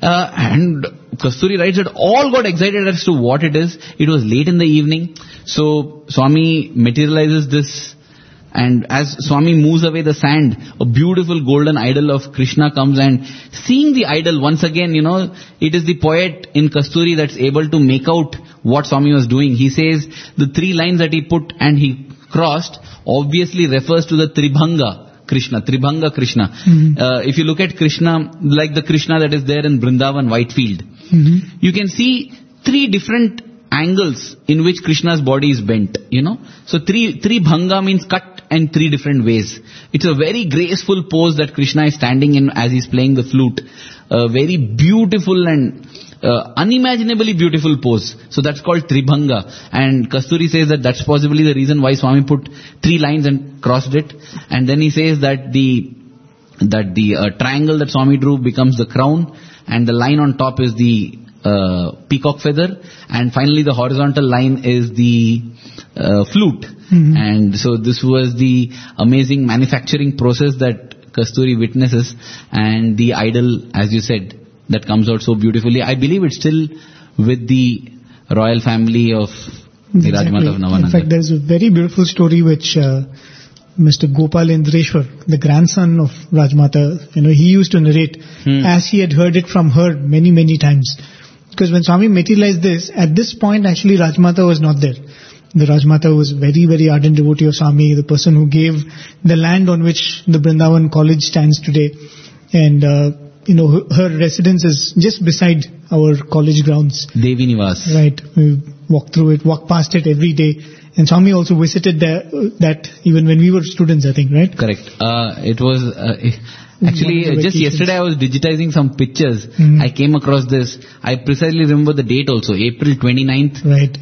And Kasturi writes that all got excited as to what it is. It was late in the evening. So Swami materializes this, and as Swami moves away the sand, a beautiful golden idol of Krishna comes, and seeing the idol once again, it is the poet in Kasturi that's able to make out what Swami was doing. He says the 3 lines that he put and he crossed obviously refers to the Tribhanga Krishna. If you look at Krishna, like the Krishna that is there in Vrindavan, Whitefield, you can see 3 different angles in which Krishna's body is bent, So three bhanga means cut in 3 different ways. It's a very graceful pose that Krishna is standing in as he's playing the flute. A very beautiful and unimaginably beautiful pose. So that's called Tribhanga. And Kasturi says that that's possibly the reason why Swami put 3 lines and crossed it. And then he says that the triangle that Swami drew becomes the crown, and the line on top is the peacock feather, and finally the horizontal line is the flute. And so this was the amazing manufacturing process that Kasturi witnesses, and the idol, as you said, that comes out so beautifully. I believe it's still with the royal family of the Rajmata of Navananda.
In fact, there's a very beautiful story which Mr. Gopal Indreshwar, the grandson of Rajmata, he used to narrate as he had heard it from her many, many times. Because when Swami materialized this, at this point actually Rajmata was not there. The Rajmata was very, very ardent devotee of Swami, the person who gave the land on which the Vrindavan College stands today. And, her residence is just beside our college grounds.
Devi Nivas.
Right. We walk past it every day. And Swami also visited that even when we were students, I think, right?
Correct. It was... Actually, just yesterday I was digitizing some pictures. I came across this. I precisely remember the date also, April 29th,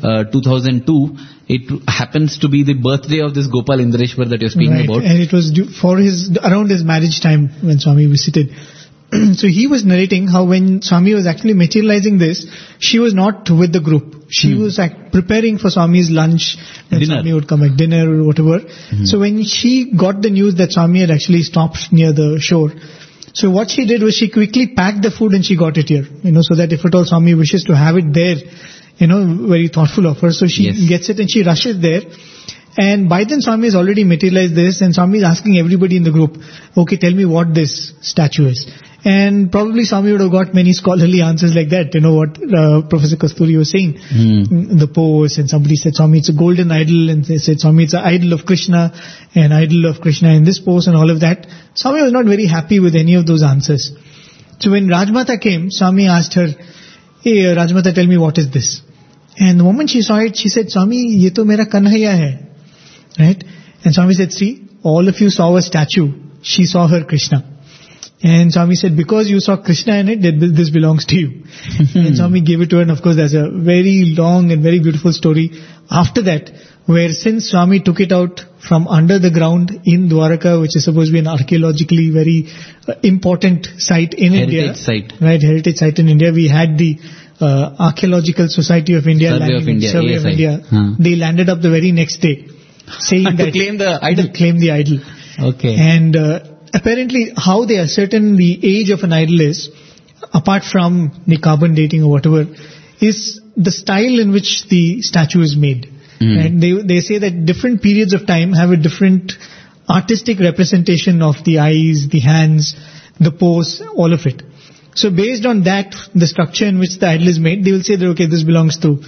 2002. It happens to be the birthday of this Gopal Indreshwar that you're speaking about.
And it was around his marriage time when Swami visited. So he was narrating how when Swami was actually materializing this, she was not with the group. She was preparing for Swami's lunch, when Swami would come at dinner or whatever. So when she got the news that Swami had actually stopped near the shore, so what she did was she quickly packed the food and she got it here, so that if at all Swami wishes to have it there, very thoughtful of her. So she gets it and she rushes there. And by then Swami has already materialized this, and Swami is asking everybody in the group, okay, tell me what this statue is. And probably Swami would have got many scholarly answers like that, what Professor Kasturi was saying. The pose, and somebody said, Swami, it's a golden idol, and they said, Swami, it's an idol of Krishna, an idol of Krishna in this pose and all of that. Swami was not very happy with any of those answers. So when Rajmata came, Swami asked her, hey, Rajmata, tell me what is this? And the moment she saw it, she said, Swami, ye to mera Kanhaiya hai. Right? And Swami said, see, all of you saw a statue. She saw her Krishna. And Swami said, because you saw Krishna in it, this belongs to you. And Swami gave it to her, and of course there's a very long and very beautiful story after that, where since Swami took it out from under the ground in Dwaraka, which is supposed to be an archaeologically very important site in India. Heritage site in India. We had the Archaeological Society of India, Survey of India. They landed up the very next day, saying that
claim the
idol.
Okay.
And apparently how they ascertain the age of an idol is, apart from the carbon dating or whatever, is the style in which the statue is made. And they say that different periods of time have a different artistic representation of the eyes, the hands, the pose, all of it. So based on that, the structure in which the idol is made, they will say that, okay, this belongs to,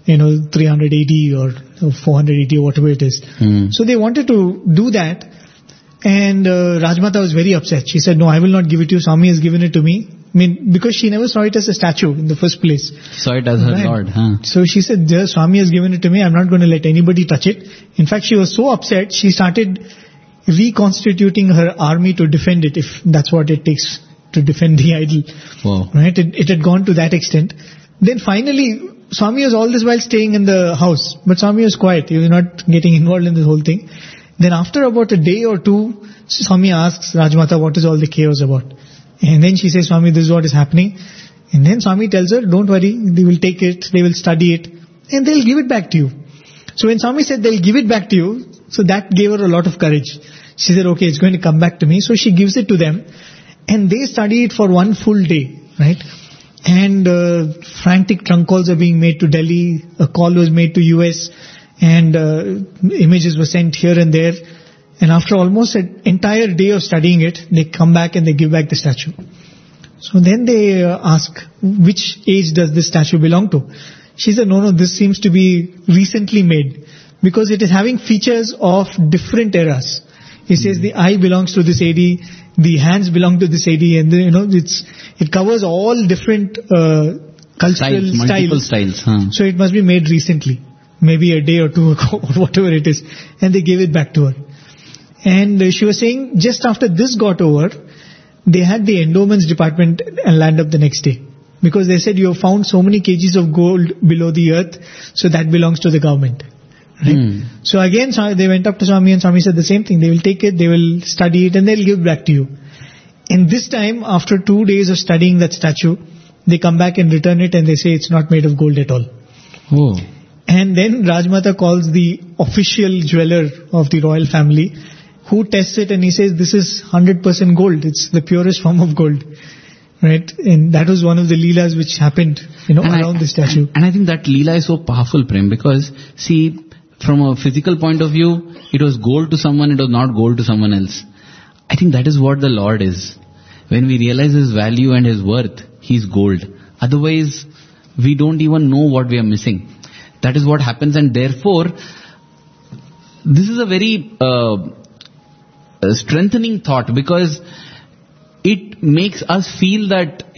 380 or 480 or whatever it is. So they wanted to do that. And Rajmata was very upset. She said, no, I will not give it to you. Swami has given it to me. because she never saw it as a statue in the first place.
Saw it as her
Right.
Lord. Huh?
So she said, the Swami has given it to me, I'm not going to let anybody touch it. In fact, she was so upset, she started reconstituting her army to defend it, if that's what it takes to defend the idol.
Wow.
Right? It had gone to that extent. Then finally, Swami was all this while staying in the house, but Swami was quiet. He was not getting involved in this whole thing. Then after about a day or two, Swami asks Rajmata, what is all the chaos about? And then she says, Swami, this is what is happening. And then Swami tells her, don't worry, they will take it, they will study it, and they'll give it back to you. So when Swami said they'll give it back to you, so that gave her a lot of courage. She said, okay, it's going to come back to me. So she gives it to them, and they study it for one full day, right? And frantic trunk calls are being made to Delhi, a call was made to US, and images were sent here and there. And after almost an entire day of studying it, they come back and they give back the statue. So then they ask, which age does this statue belong to? She said, no, this seems to be recently made, because it is having features of different eras. He says the eye belongs to this AD, the hands belong to this AD, and it covers all different cultural
Multiple styles. Huh?
So it must be made recently, maybe a day or two ago, or whatever it is. And they gave it back to her. And she was saying, just after this got over, they had the endowments department and land up the next day. Because they said, you have found so many kgs of gold below the earth, so that belongs to the government. Right? So again, they went up to Swami, and Swami said the same thing. They will take it, they will study it, and they'll give back to you. And this time, after 2 days of studying that statue, they come back and return it, and they say it's not made of gold at all.
Oh.
And then Rajmata calls the official jeweler of the royal family, who tests it, and he says, this is 100% gold. It's the purest form of gold. Right? And that was one of the leelas which happened, around the statue.
And I think that leela is so powerful, Prem, because see, from a physical point of view, it was gold to someone, it was not gold to someone else. I think that is what the Lord is. When we realize His value and His worth, He's gold. Otherwise, we don't even know what we are missing. That is what happens, and therefore, this is a very strengthening thought, because it makes us feel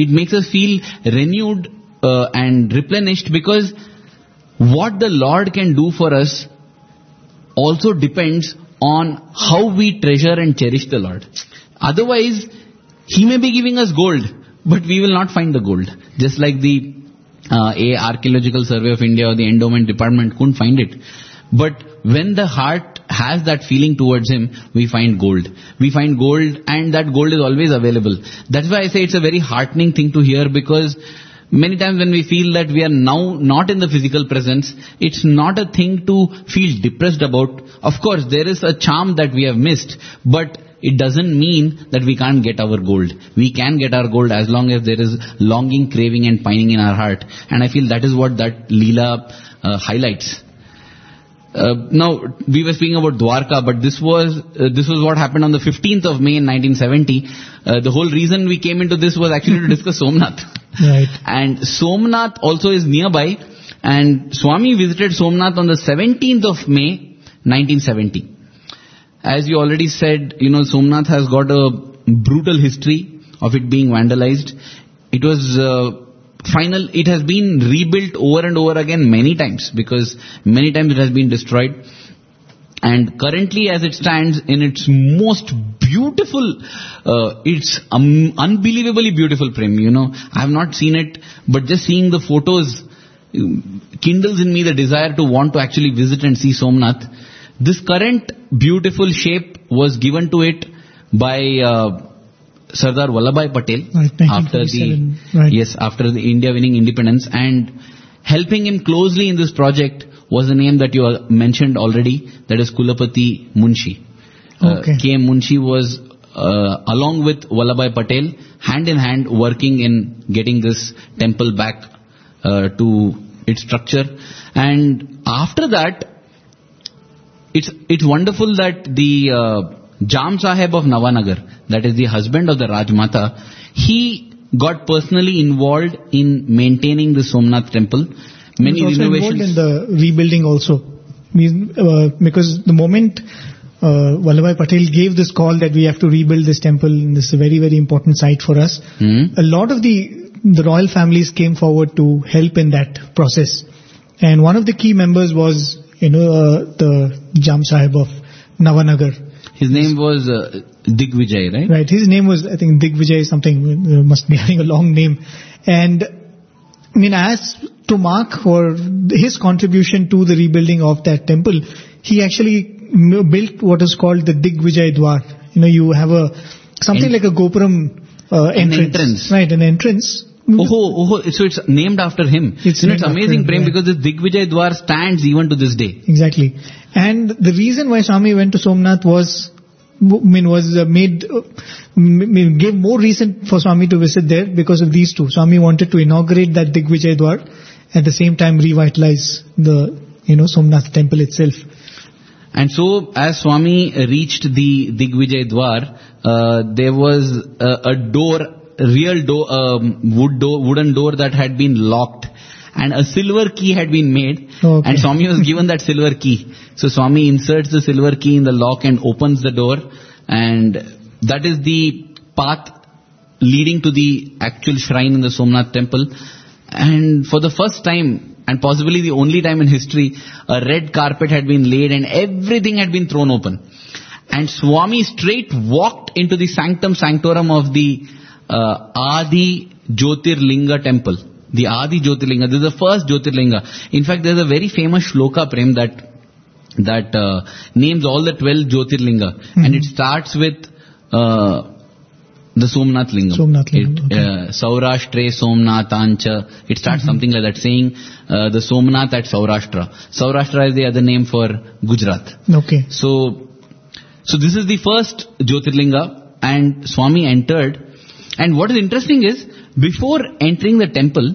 renewed and replenished, because what the Lord can do for us also depends on how we treasure and cherish the Lord. Otherwise, He may be giving us gold, but we will not find the gold. Just like the Archaeological Survey of India or the Endowment Department couldn't find it. But when the heart has that feeling towards Him, we find gold. We find gold, and that gold is always available. That's why I say it's a very heartening thing to hear, because many times when we feel that we are now not in the physical presence, it's not a thing to feel depressed about. Of course, there is a charm that we have missed, but it doesn't mean that we can't get our gold. We can get our gold as long as there is longing, craving and pining in our heart. And I feel that is what that Leela highlights. Now, we were speaking about Dwarka, but this was what happened on the 15th of May in 1970. The whole reason we came into this was actually to discuss Somnath.
Right.
And Somnath also is nearby, and Swami visited Somnath on the 17th of May 1970. As you already said, Somnath has got a brutal history of it being vandalized. It was it has been rebuilt over and over again many times, because many times it has been destroyed. And currently, as it stands in its most beautiful, it's unbelievably beautiful, Prem. I have not seen it, but just seeing the photos kindles in me the desire to want to actually visit and see Somnath. This current beautiful shape was given to it by Sardar Vallabhbhai Patel, after the India winning independence, and helping him closely in this project was a name that you mentioned already, that is Kulapati Munshi. K.M. Munshi was along with Vallabhbhai Patel hand in hand working in getting this temple back to its structure. And after that, it's wonderful that the Jam Saheb of Navanagar, that is the husband of the Rajmata, he got personally involved in maintaining the Somnath temple. Many
he was also
renovations.
involved in the rebuilding also. Because the moment Vallabhbhai Patel gave this call that we have to rebuild this temple, and this is a very, very important site for us. A lot of the royal families came forward to help in that process. And one of the key members was, the Jam Sahib of Navanagar.
His name was Digvijay, right?
Right. His name was, I think, Digvijay something, must be having a long name. And, as to mark for his contribution to the rebuilding of that temple, he actually built what is called the Digvijay Dwar. You have something like a Gopuram entrance. Right, an entrance.
So it's named after him. It's amazing, Prem, because this Digvijay Dwar stands even to this day.
Exactly. And the reason why Swami went to Somnath gave more reason for Swami to visit there because of these two. Swami wanted to inaugurate that Digvijay Dwar, at the same time revitalize the, Somnath temple itself.
And so, as Swami reached the Digvijay Dwar, there was a door, real door, wooden door that had been locked, and a silver key had been made, and Swami was given that silver key. So Swami inserts the silver key in the lock and opens the door, and that is the path leading to the actual shrine in the Somnath temple. And for the first time, and possibly the only time in history, a red carpet had been laid and everything had been thrown open. And Swami straight walked into the sanctum sanctorum of the Adi Jyotirlinga temple. The Adi Jyotirlinga. This is the first Jyotirlinga. In fact, there is a very famous shloka, Prem, that names all the 12 Jyotirlinga. And it starts with the Somnath Lingam. Saurashtre Somnathancha. It starts something like that, saying the Somnath at Saurashtra. Saurashtra is the other name for Gujarat.
Okay.
So this is the first Jyotirlinga, and Swami entered. And what is interesting is, before entering the temple,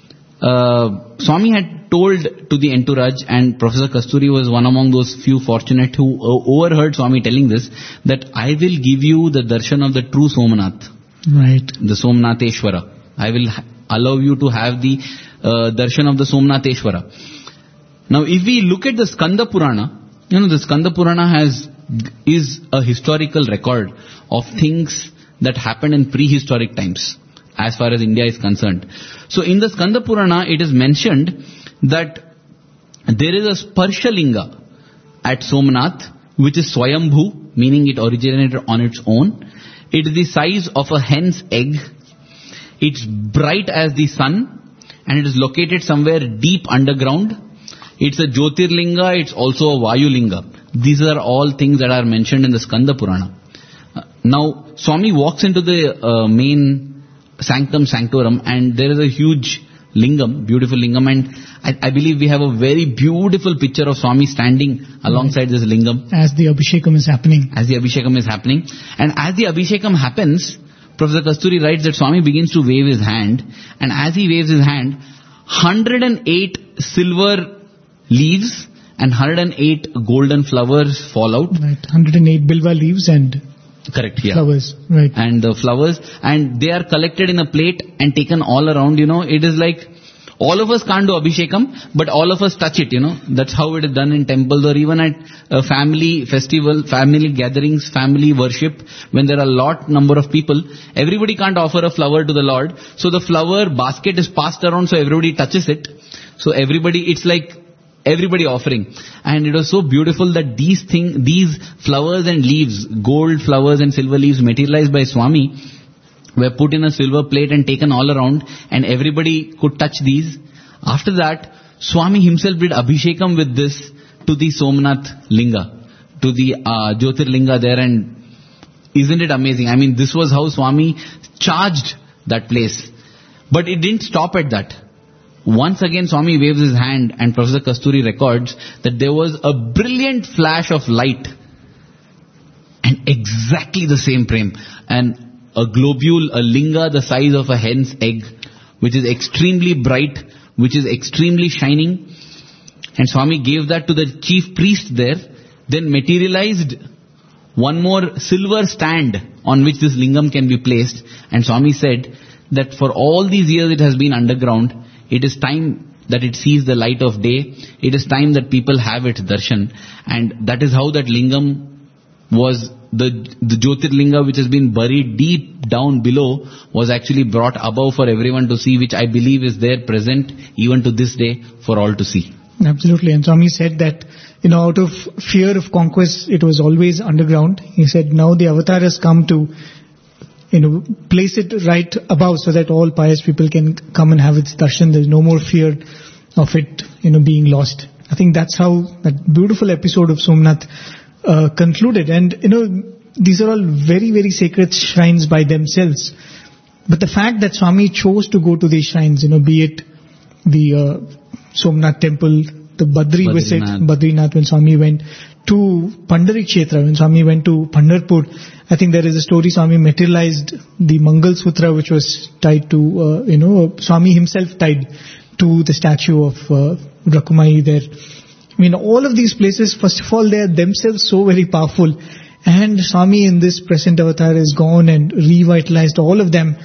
Swami had told to the entourage, and Professor Kasturi was one among those few fortunate who overheard Swami telling this, that I will give you the darshan of the true Somnath.
Right.
The Somnatheshwara. I will allow you to have the darshan of the Somnatheshwara. Now, if we look at the Skanda Purana, the Skanda Purana is a historical record of things that happened in prehistoric times, as far as India is concerned. So in the Skanda Purana, it is mentioned that there is a Sparshalinga at Somnath, which is Swayambhu, meaning it originated on its own. It is the size of a hen's egg. It's bright as the sun, and it is located somewhere deep underground. It's a Jyotirlinga, it's also a Vayulinga. These are all things that are mentioned in the Skanda Purana. Now, Swami walks into the main sanctum sanctorum, and there is a huge lingam, beautiful lingam, and I believe we have a very beautiful picture of Swami standing alongside this lingam.
As the Abhishekam is happening.
And as the Abhishekam happens, Professor Kasturi writes that Swami begins to wave his hand, and as he waves his hand, 108 silver leaves and 108 golden flowers fall out.
Right, 108 bilva leaves and
correct, yeah.
Flowers, right.
And the flowers, and they are collected in a plate and taken all around, it is like, all of us can't do Abhishekam, but all of us touch it, That's how it is done in temples or even at family festival, family gatherings, family worship, when there are a number of people. Everybody can't offer a flower to the Lord. So the flower basket is passed around so everybody touches it. So it's like everybody offering. And it was so beautiful that these flowers and leaves, gold flowers and silver leaves materialized by Swami, were put in a silver plate and taken all around, and everybody could touch these. After that, Swami himself did Abhishekam with this to the Somnath Linga, to the Jyotirlinga there, and isn't it amazing? I mean, this was how Swami charged that place. But it didn't stop at that. Once again, Swami waves his hand, and Professor Kasturi records that there was a brilliant flash of light, and exactly the same frame, and a globule, a linga the size of a hen's egg, which is extremely bright, which is extremely shining. And Swami gave that to the chief priest there, then materialized one more silver stand on which this lingam can be placed. And Swami said that for all these years it has been underground. It is time that it sees the light of day. It is time that people have its darshan. And that is how that lingam was the Jyotirlinga which has been buried deep down below was actually brought above for everyone to see, which I believe is there present even to this day for all to see.
Absolutely. And Swami said that, out of fear of conquest, it was always underground. He said now the avatar has come to, place it right above so that all pious people can come and have its darshan. There's no more fear of it, being lost. I think that's how that beautiful episode of Somnath concluded. And, these are all very, very sacred shrines by themselves. But the fact that Swami chose to go to these shrines, be it the Somnath temple, the Badrinath when Swami went to Pandari Kshetra, when Swami went to Pandharpur, I think there is a story Swami materialized the Mangal Sutra which was tied to, Swami himself tied to the statue of Rakumai there. I mean, all of these places, first of all, they are themselves so very powerful. And Swami in this present avatar has gone and revitalized all of them.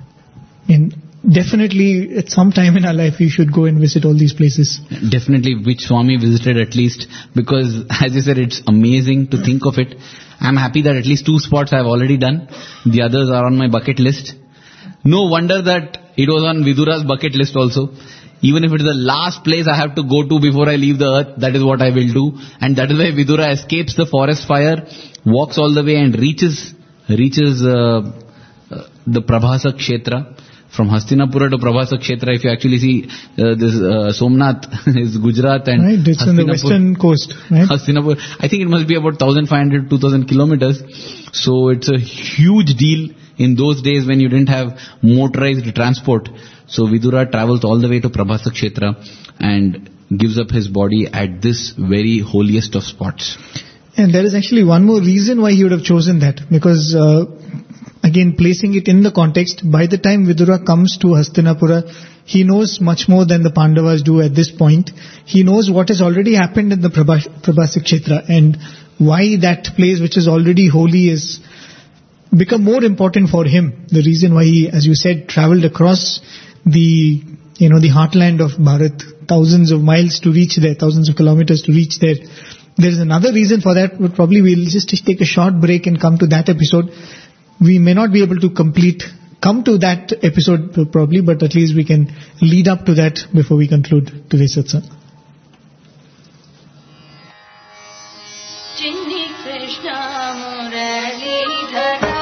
And definitely at some time in our life we should go and visit all these places.
Definitely, which Swami visited at least, because as you said, it's amazing to think of it. I'm happy that at least 2 spots I've already done. The others are on my bucket list. No wonder that it was on Vidura's bucket list also. Even if it is the last place I have to go to before I leave the earth, that is what I will do. And that is why Vidura escapes the forest fire, walks all the way and reaches the Prabhasa Kshetra. From Hastinapura to Prabhasa Kshetra, if you actually see this Somnath is Gujarat and
right, it's on the western coast. Right?
Hastinapur, I think it must be about 1,500 to 2,000 kilometers. So it's a huge deal in those days when you didn't have motorized transport. So Vidura travels all the way to Prabhasa Kshetra and gives up his body at this very holiest of spots.
And there is actually one more reason why he would have chosen that, because again, placing it in the context, by the time Vidura comes to Hastinapura, he knows much more than the Pandavas do at this point. He knows what has already happened in the Prabhasa Kshetra and why that place which is already holy is become more important for him. The reason why he, as you said, traveled across the heartland of Bharat, thousands of miles to reach there, thousands of kilometers to reach there. There is another reason for that, but probably we'll just take a short break and come to that episode. We may not be able to come to that episode probably, but at least we can lead up to that before we conclude today's satsang.
Chinni Krishna Muralidhara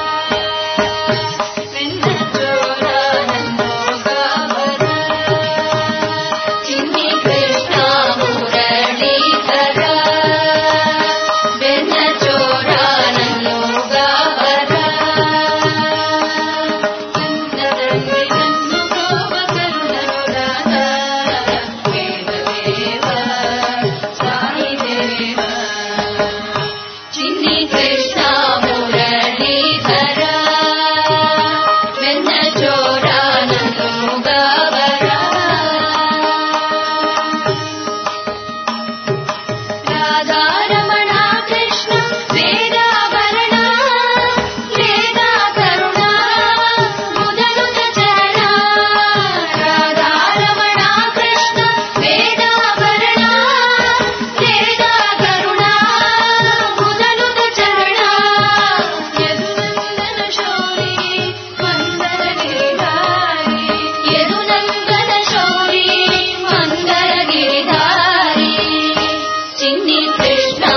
Krishna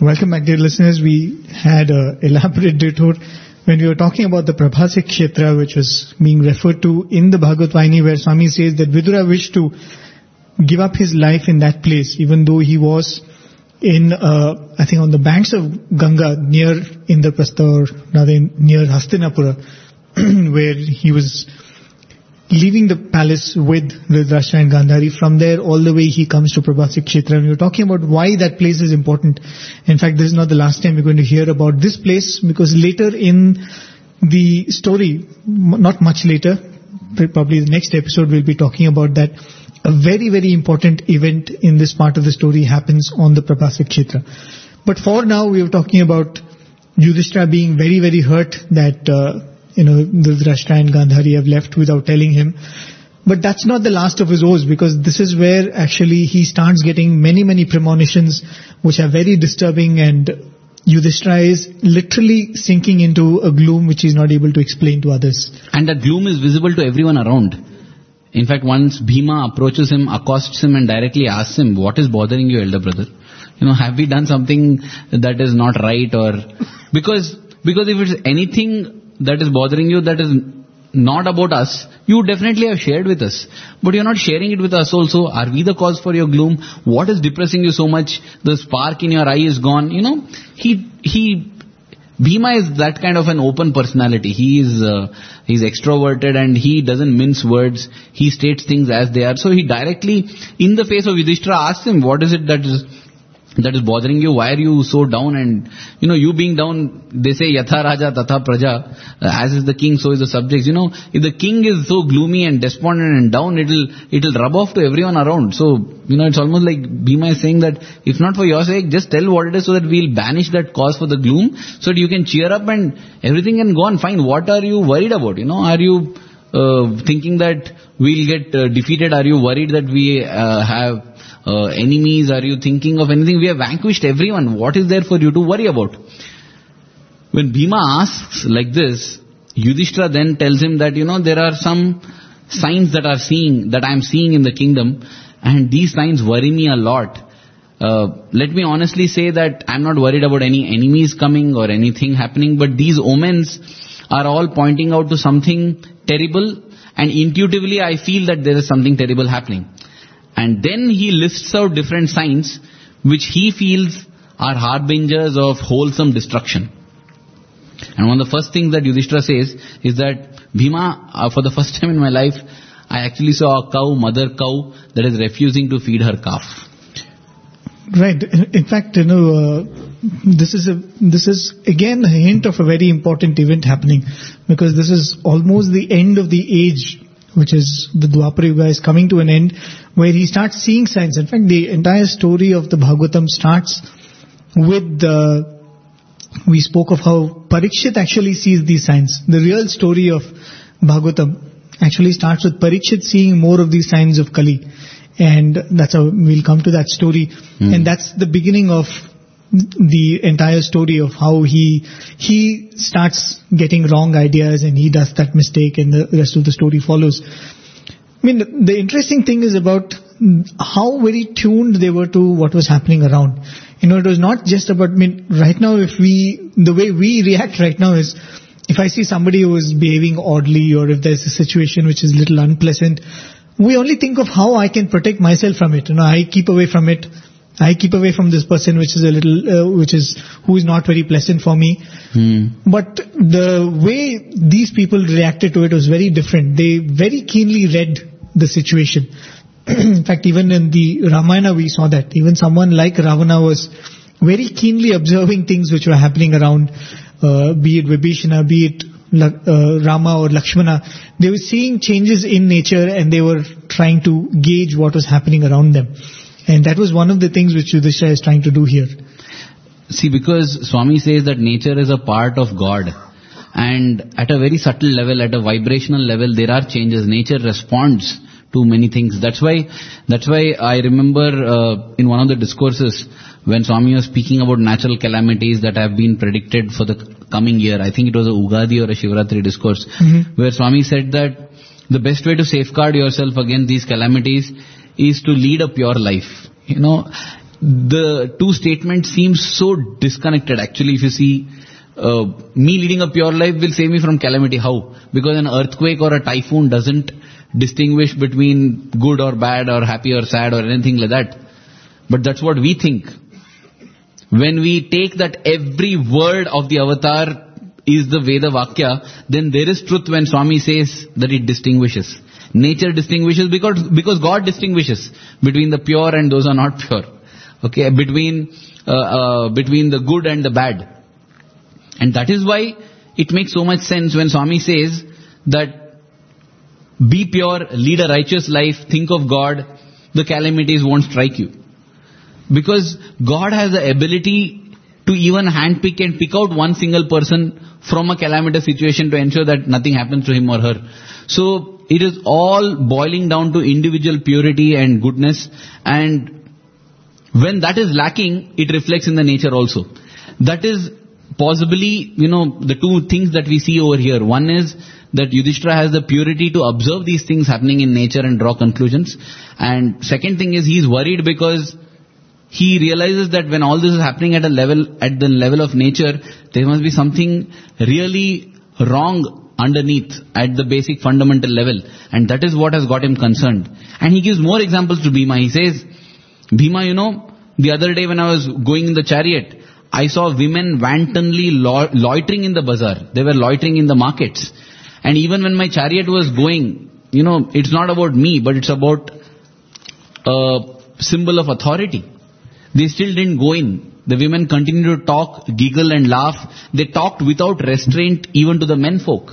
Welcome back, dear listeners. We had an elaborate detour when we were talking about the Prabhasik Kshetra, which was being referred to in the Bhagavad Vaini, where Swami says that Vidura wished to give up his life in that place, even though he was in, I think on the banks of Ganga, near Indraprastha, or rather near Hastinapura, where he was leaving the palace with Dhritarashtra and Gandhari. From there, all the way he comes to Prabhasik Kshetra. And we were talking about why that place is important. In fact, this is not the last time we're going to hear about this place, because later in the story, not much later, probably the next episode, we'll be talking about that. A very, very important event in this part of the story happens on the Prabhasik Kshetra. But for now, we were talking about Yudhishthira being very, very hurt that Dhritarashtra and Gandhari have left without telling him. But that's not the last of his woes, because this is where actually he starts getting many, many premonitions which are very disturbing, and Yudhishthira is literally sinking into a gloom which he's not able to explain to others.
And that gloom is visible to everyone around. In fact, once Bhima approaches him, accosts him and directly asks him, what is bothering you, elder brother? Have we done something that is not right? Or because if it's anything that is bothering you that is not about us, you definitely have shared with us. But you're not sharing it with us also. Are we the cause for your gloom? What is depressing you so much? The spark in your eye is gone. Bhima is that kind of an open personality. He's extroverted and he doesn't mince words. He states things as they are. So he directly, in the face of Yudhishthira, asks him, what is it that is bothering you? Why are you so down? And you being down, they say yatha raja tatha praja, as is the king, so is the subjects. If the king is so gloomy and despondent and down, it'll rub off to everyone around. So it's almost like Bhima is saying that if not for your sake, just tell what it is so that we'll banish that cause for the gloom, so that you can cheer up and everything can go on fine. What are you worried about? Are you thinking that we'll get defeated? Are you worried that we have enemies? Are you thinking of anything? We have vanquished everyone. What is there for you to worry about? When Bhima asks like this, Yudhishthira then tells him that there are some signs that I am seeing in the kingdom, and these signs worry me a lot. Let me honestly say that I'm not worried about any enemies coming or anything happening, but these omens are all pointing out to something terrible, and intuitively I feel that there is something terrible happening. And then he lists out different signs which he feels are harbingers of wholesome destruction. And one of the first things that Yudhishthira says is that, Bhima, for the first time in my life, I actually saw a mother cow, that is refusing to feed her calf.
Right. In fact, this is again a hint of a very important event happening, because this is almost the end of the age, which is the Dwapara Yuga is coming to an end, where he starts seeing signs. In fact, the entire story of the Bhagavatam starts with we spoke of how Parikshit actually sees these signs. The real story of Bhagavatam actually starts with Parikshit seeing more of these signs of Kali. And that's how we'll come to that story. And that's the beginning of the entire story of how he starts getting wrong ideas and he does that mistake, and the rest of the story follows. I mean, the interesting thing is about how very tuned they were to what was happening around. It was not just about, right now the way we react right now is, if I see somebody who is behaving oddly, or if there's a situation which is a little unpleasant, we only think of how I can protect myself from it. I keep away from it. I keep away from this person which is who is not very pleasant for me. But the way these people reacted to it was very different. They very keenly read the situation. In fact, even in the Ramayana we saw that. Even someone like Ravana was very keenly observing things which were happening around, be it Vibhishana, be it Rama or Lakshmana. They were seeing changes in nature and they were trying to gauge what was happening around them. And that was one of the things which Yudhishthira is trying to do here.
See, because Swami says that nature is a part of God, and at a very subtle level, at a vibrational level, there are changes. Nature responds to many things. That's why I remember in one of the discourses, when Swami was speaking about natural calamities that have been predicted for the coming year, I think it was a Ugadi or a Shivratri discourse, where Swami said that the best way to safeguard yourself against these calamities is to lead a pure life. the two statements seem so disconnected. Actually, if you see, me leading a pure life will save me from calamity. How? Because an earthquake or a typhoon doesn't distinguish between good or bad or happy or sad or anything like that. But that's what we think. When we take that every word of the avatar is the Veda Vakya, then there is truth when Swami says that it distinguishes. Nature distinguishes because God distinguishes between the pure and those who are not pure. Okay, between the good and the bad. And that is why it makes so much sense when Swami says that be pure, lead a righteous life, think of God, the calamities won't strike you. Because God has the ability to even handpick and pick out one single person from a calamitous situation to ensure that nothing happens to him or her. So it is all boiling down to individual purity and goodness, and when that is lacking, it reflects in the nature also. That is possibly, the two things that we see over here. One is that Yudhishthira has the purity to observe these things happening in nature and draw conclusions. And second thing is he is worried because he realizes that when all this is happening at the level of nature, there must be something really wrong underneath at the basic fundamental level. And that is what has got him concerned. And he gives more examples to Bhima. He says, Bhima, the other day when I was going in the chariot, I saw women wantonly loitering in the bazaar. They were loitering in the markets. And even when my chariot was going, it's not about me, but it's about a symbol of authority. They still didn't go in. The women continued to talk, giggle and laugh. They talked without restraint even to the menfolk.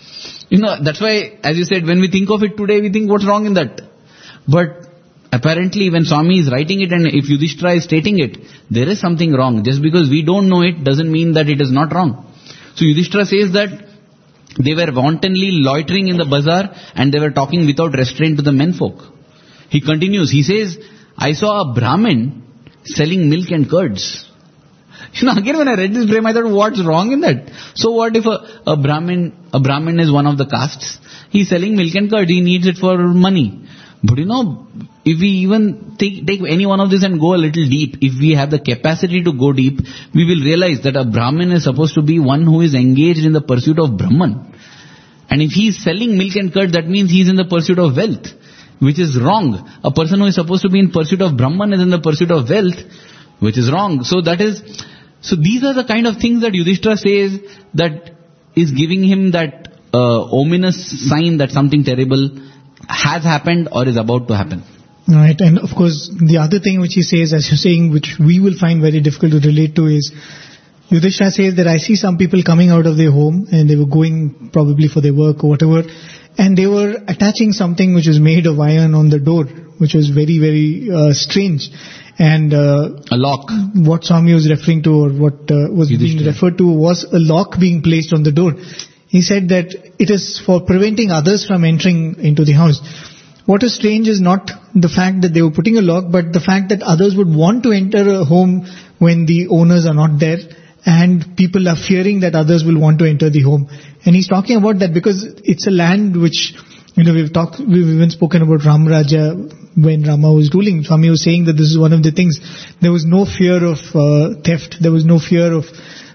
That's why, as you said, when we think of it today, we think what's wrong in that? But apparently when Swami is writing it and if Yudhishthira is stating it, there is something wrong. Just because we don't know it doesn't mean that it is not wrong. So Yudhishthira says that they were wantonly loitering in the bazaar and they were talking without restraint to the menfolk. He continues, he says, I saw a Brahmin selling milk and curds. Again when I read this poem, I thought, what's wrong in that? So what if a Brahmin is one of the castes? He's selling milk and curd, he needs it for money. But if we even take any one of this and go a little deep, if we have the capacity to go deep, we will realize that a Brahmin is supposed to be one who is engaged in the pursuit of Brahman. And if he is selling milk and curd, that means he is in the pursuit of wealth, which is wrong. A person who is supposed to be in pursuit of Brahman is in the pursuit of wealth, which is wrong. So these are the kind of things that Yudhishthira says that is giving him that ominous sign that something terrible has happened or is about to happen.
Right, and of course the other thing which he says, as you're saying, which we will find very difficult to relate to is, Yudhishthira says that I see some people coming out of their home and they were going probably for their work or whatever, and they were attaching something which was made of iron on the door, which was very, very strange. And
a lock.
What Swami was referring to, or what was being referred to, was a lock being placed on the door. He said that it is for preventing others from entering into the house. What is strange is not the fact that they were putting a lock, but the fact that others would want to enter a home when the owners are not there, and people are fearing that others will want to enter the home. And he's talking about that because it's a land which, we've even spoken about Ram Raja when Rama was ruling. Swami was saying that this is one of the things. There was no fear of theft. There was no fear of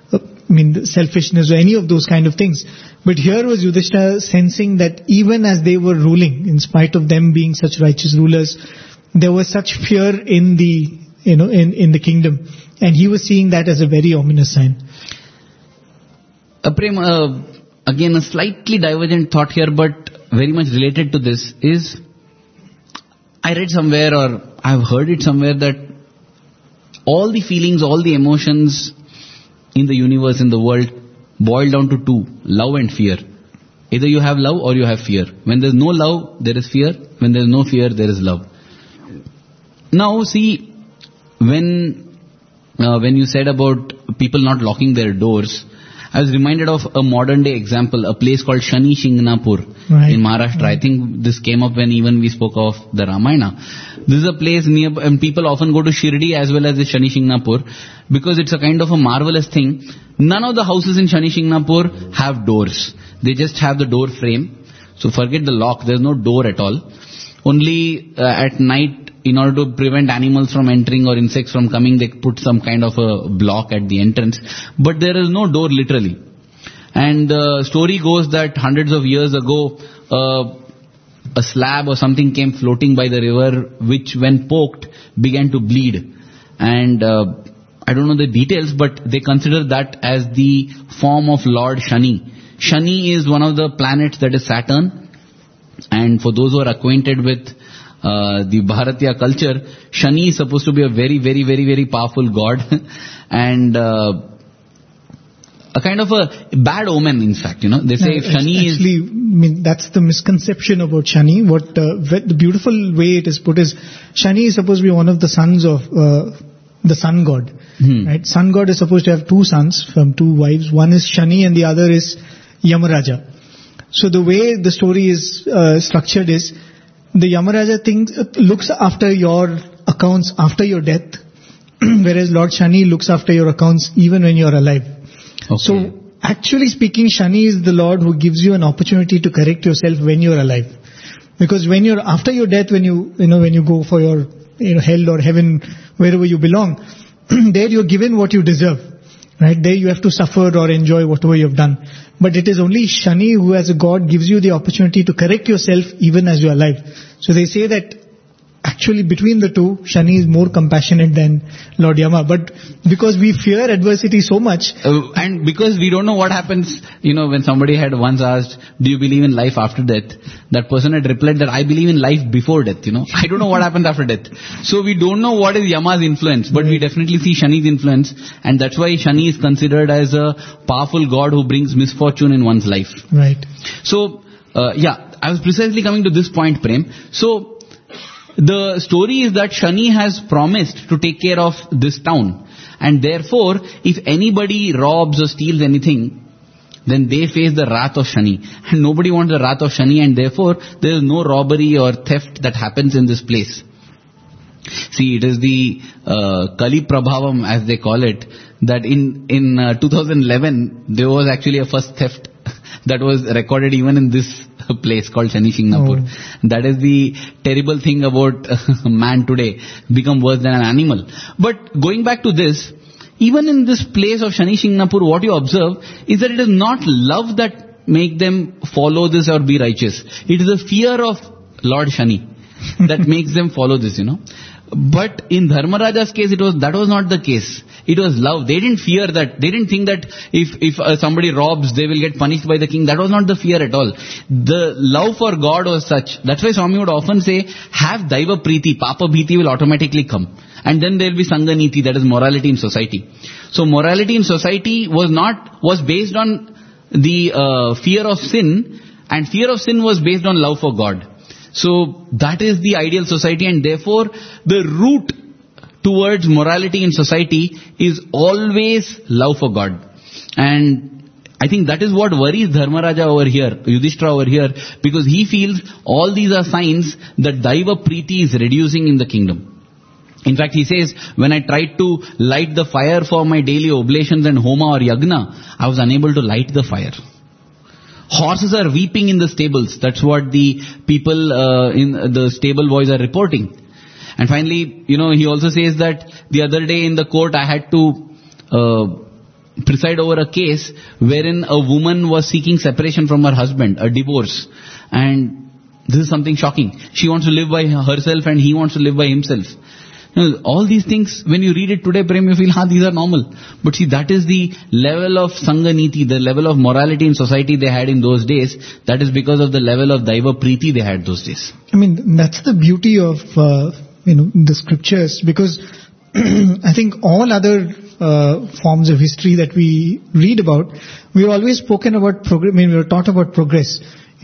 selfishness or any of those kind of things. But here was Yudhishthira sensing that even as they were ruling, in spite of them being such righteous rulers, there was such fear in the, in the kingdom. And he was seeing that as a very ominous sign.
Again, a slightly divergent thought here, but very much related to this is, I read somewhere or I've heard it somewhere that all the feelings, all the emotions in the universe, in the world, boil down to two: love and fear. Either you have love or you have fear. When there's no love, there is fear. When there's no fear, there is love. Now see, when you said about people not locking their doors, I was reminded of a modern day example, a place called Shani Shingnapur in Maharashtra. I think this came up when even we spoke of the Ramayana. This is a place near, and people often go to Shirdi as well as the Shani Shingnapur because it's a kind of a marvelous thing. None of the houses in Shani Shingnapur have doors. They just have the door frame. So forget the lock, there's no door at all. Only at night in order to prevent animals from entering or insects from coming, they put some kind of a block at the entrance. But there is no door literally. And the story goes that hundreds of years ago, a slab or something came floating by the river, which when poked began to bleed. And I don't know the details, but they consider that as the form of Lord Shani. Shani is one of the planets that is Saturn. And for those who are acquainted with the Bharatiya culture, Shani is supposed to be a very, very, very, very powerful god. And a kind of a bad omen, in fact, They say if Shani
actually, I mean, that's the misconception about Shani. What the beautiful way it is put is, Shani is supposed to be one of the sons of the sun god. Right? Sun god is supposed to have two sons from two wives. One is Shani and the other is Yamaraja. So the way the story is structured is, the Yamaraja looks after your accounts after your death, whereas Lord Shani looks after your accounts even when you're alive. Okay. So actually speaking, Shani is the Lord who gives you an opportunity to correct yourself when you're alive. Because when you're after your death, when you go for your hell or heaven, wherever you belong, there you're given what you deserve. Right? There you have to suffer or enjoy whatever you have done. But it is only Shani who as a god gives you the opportunity to correct yourself even as you are alive. So they say that actually between the two, Shani is more compassionate than Lord Yama. But because we fear adversity so much.
And because we don't know what happens, when somebody had once asked, do you believe in life after death? That person had replied that I believe in life before death, I don't know what happens after death. So we don't know what is Yama's influence, but we definitely see Shani's influence. And that's why Shani is considered as a powerful god who brings misfortune in one's life.
Right.
So, I was precisely coming to this point, Prem. So, the story is that Shani has promised to take care of this town. And therefore, if anybody robs or steals anything, then they face the wrath of Shani. And nobody wants the wrath of Shani, and therefore there is no robbery or theft that happens in this place. See, it is the Kali Prabhavam, as they call it, that in 2011, there was actually a first theft that was recorded even in this place called Shani Shingnapur. Oh. That is the terrible thing about man today, become worse than an animal. But going back to this, even in this place of Shani Shingnapur, what you observe is that it is not love that make them follow this or be righteous. It is the fear of Lord Shani that makes them follow this, But in Dharmaraja's case, that was not the case. It was love. They didn't fear that. They didn't think that if somebody robs, they will get punished by the king. That was not the fear at all. The love for God was such. That's why Swami would often say, have Daiva Preeti, Papa Bhiti will automatically come. And then there will be Sangha Niti, that is morality in society. So morality in society was based on the fear of sin, and fear of sin was based on love for God. So that is the ideal society, and therefore the route towards morality in society is always love for God. And I think that is what worries Dharmaraja over here, Yudhishthira over here, because he feels all these are signs that Daiva Preeti is reducing in the kingdom. In fact, he says, when I tried to light the fire for my daily oblations and homa or yagna, I was unable to light the fire. Horses are weeping in the stables. That's what the people in the stable boys are reporting. And finally, he also says that the other day in the court I had to preside over a case wherein a woman was seeking separation from her husband, a divorce. And this is something shocking. She wants to live by herself and he wants to live by himself. All these things, when you read it today, Prem, you feel, these are normal. But see, that is the level of Sangha Niti, the level of morality in society they had in those days. That is because of the level of Daiva Preeti they had those days.
I mean, that's the beauty of, the scriptures, because I think all other forms of history that we read about, we've always spoken about progress. I mean, we were taught about progress.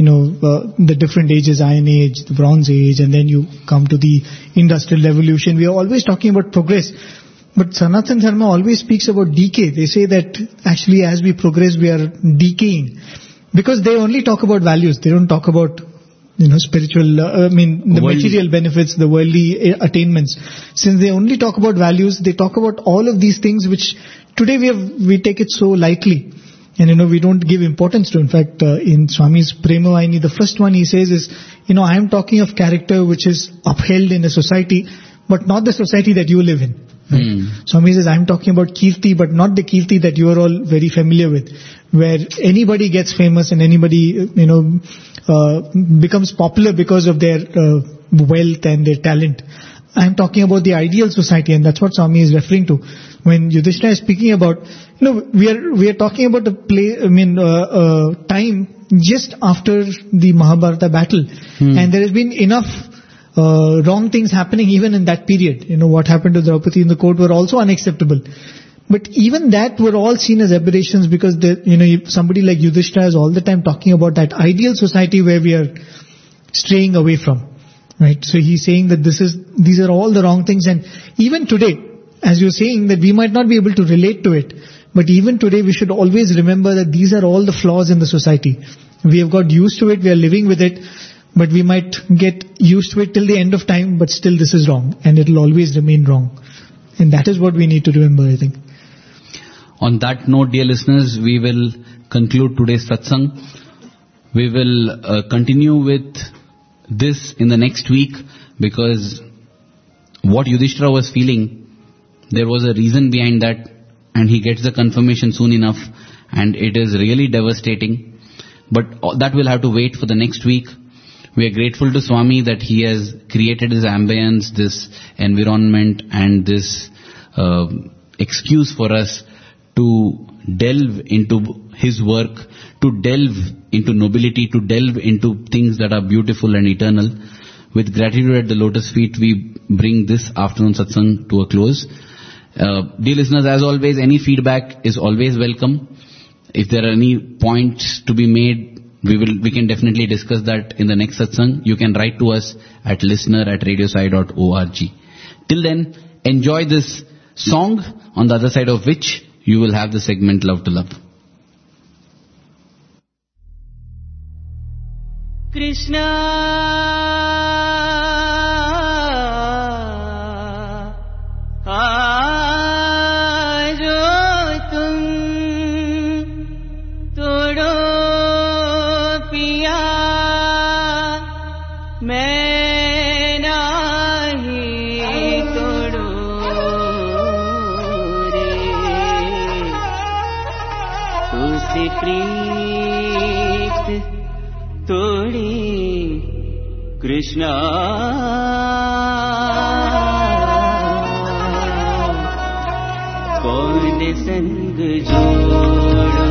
The different ages, Iron Age, the Bronze Age, and then you come to the Industrial Revolution. We are always talking about progress. But Sanatana Dharma always speaks about decay. They say that actually as we progress, we are decaying. Because they only talk about values. They don't talk about, spiritual, the material benefits, the worldly attainments. Since they only talk about values, they talk about all of these things which today we take it so lightly. And we don't give importance to. In fact, in Swami's Prema Vaini, the first one he says is, I am talking of character which is upheld in a society, but not the society that you live in. Right? Swami says, I am talking about Kirti, but not the Kirti that you are all very familiar with, where anybody gets famous and anybody, becomes popular because of their wealth and their talent. I am talking about the ideal society, and that's what Swami is referring to. When Yudhishthira is speaking about, we are talking about a time just after the Mahabharata battle, and there has been enough wrong things happening even in that period. What happened to Draupadi in the court were also unacceptable. But even that were all seen as aberrations, because somebody like Yudhishthira is all the time talking about that ideal society where we are straying away from. Right? So he's saying that these are all the wrong things, and even today, as you're saying, that we might not be able to relate to it, but even today we should always remember that these are all the flaws in the society. We have got used to it, we are living with it, but we might get used to it till the end of time, but still this is wrong, and it will always remain wrong. And that is what we need to remember, I think.
On that note, dear listeners, we will conclude today's satsang. We will continue with this in the next week, because what Yudhishthira was feeling, there was a reason behind that, and he gets the confirmation soon enough, and it is really devastating. But that will have to wait for the next week. We are grateful to Swami that he has created this ambience, this environment, and this excuse for us to delve into his work, to delve into nobility, to delve into things that are beautiful and eternal. With gratitude at the lotus feet, we bring this afternoon satsang to a close. Dear listeners, as always, any feedback is always welcome. If there are any points to be made, we can definitely discuss that in the next satsang. You can write to us at listener@radiosai.org. Till then, enjoy this song, on the other side of which you will have the segment Love to Love.
Krishna, aajo tum todo piya, main nahi todo re, tusi preet todi Krishna, kaun sang jodo,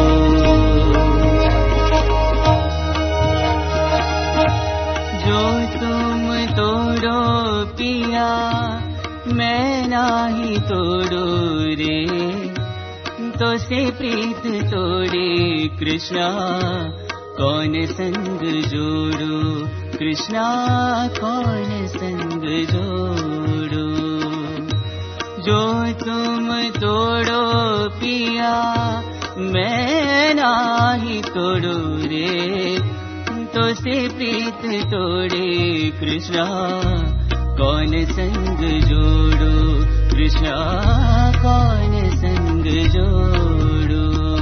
jo tum todo piya, main nahi todo re, to se preet todi Krishna, kaun sang jodo, Krishna, kaun sang jodo, jo tum todo piya, main nahi todo re, to se preet tode Krishna, kaun sang jodo, Krishna, kaun sang jodo.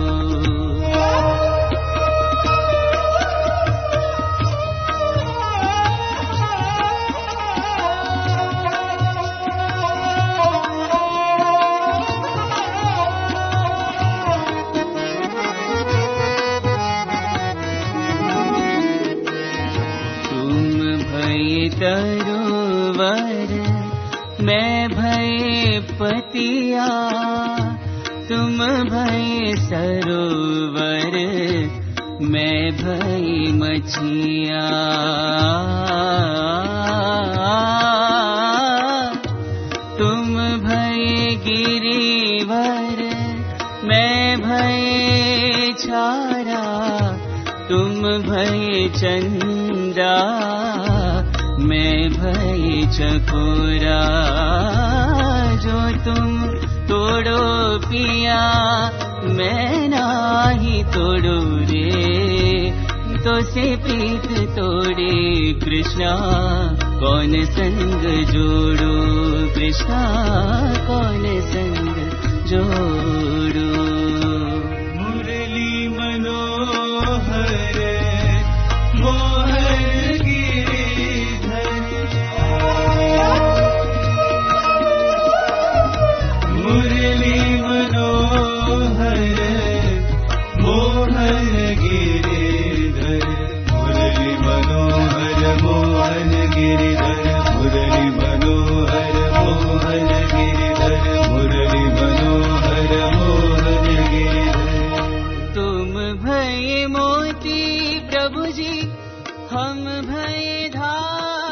तरोवर मैं भय पतिया, तुम भय सरोवर मैं भय मछिया, तुम भय गिरिवर मैं भय छारा, तुम भय चंदा मैं भय चकोरा, जो तुम तोड़ो पिया मैं नाही तोड़ो रे, तो से प्रीत तोड़े कृष्णा, कौन संग जोड़ो कृष्णा, कौन संग जोड़ो। मुरली मनोहर मोहर की हम भये धारा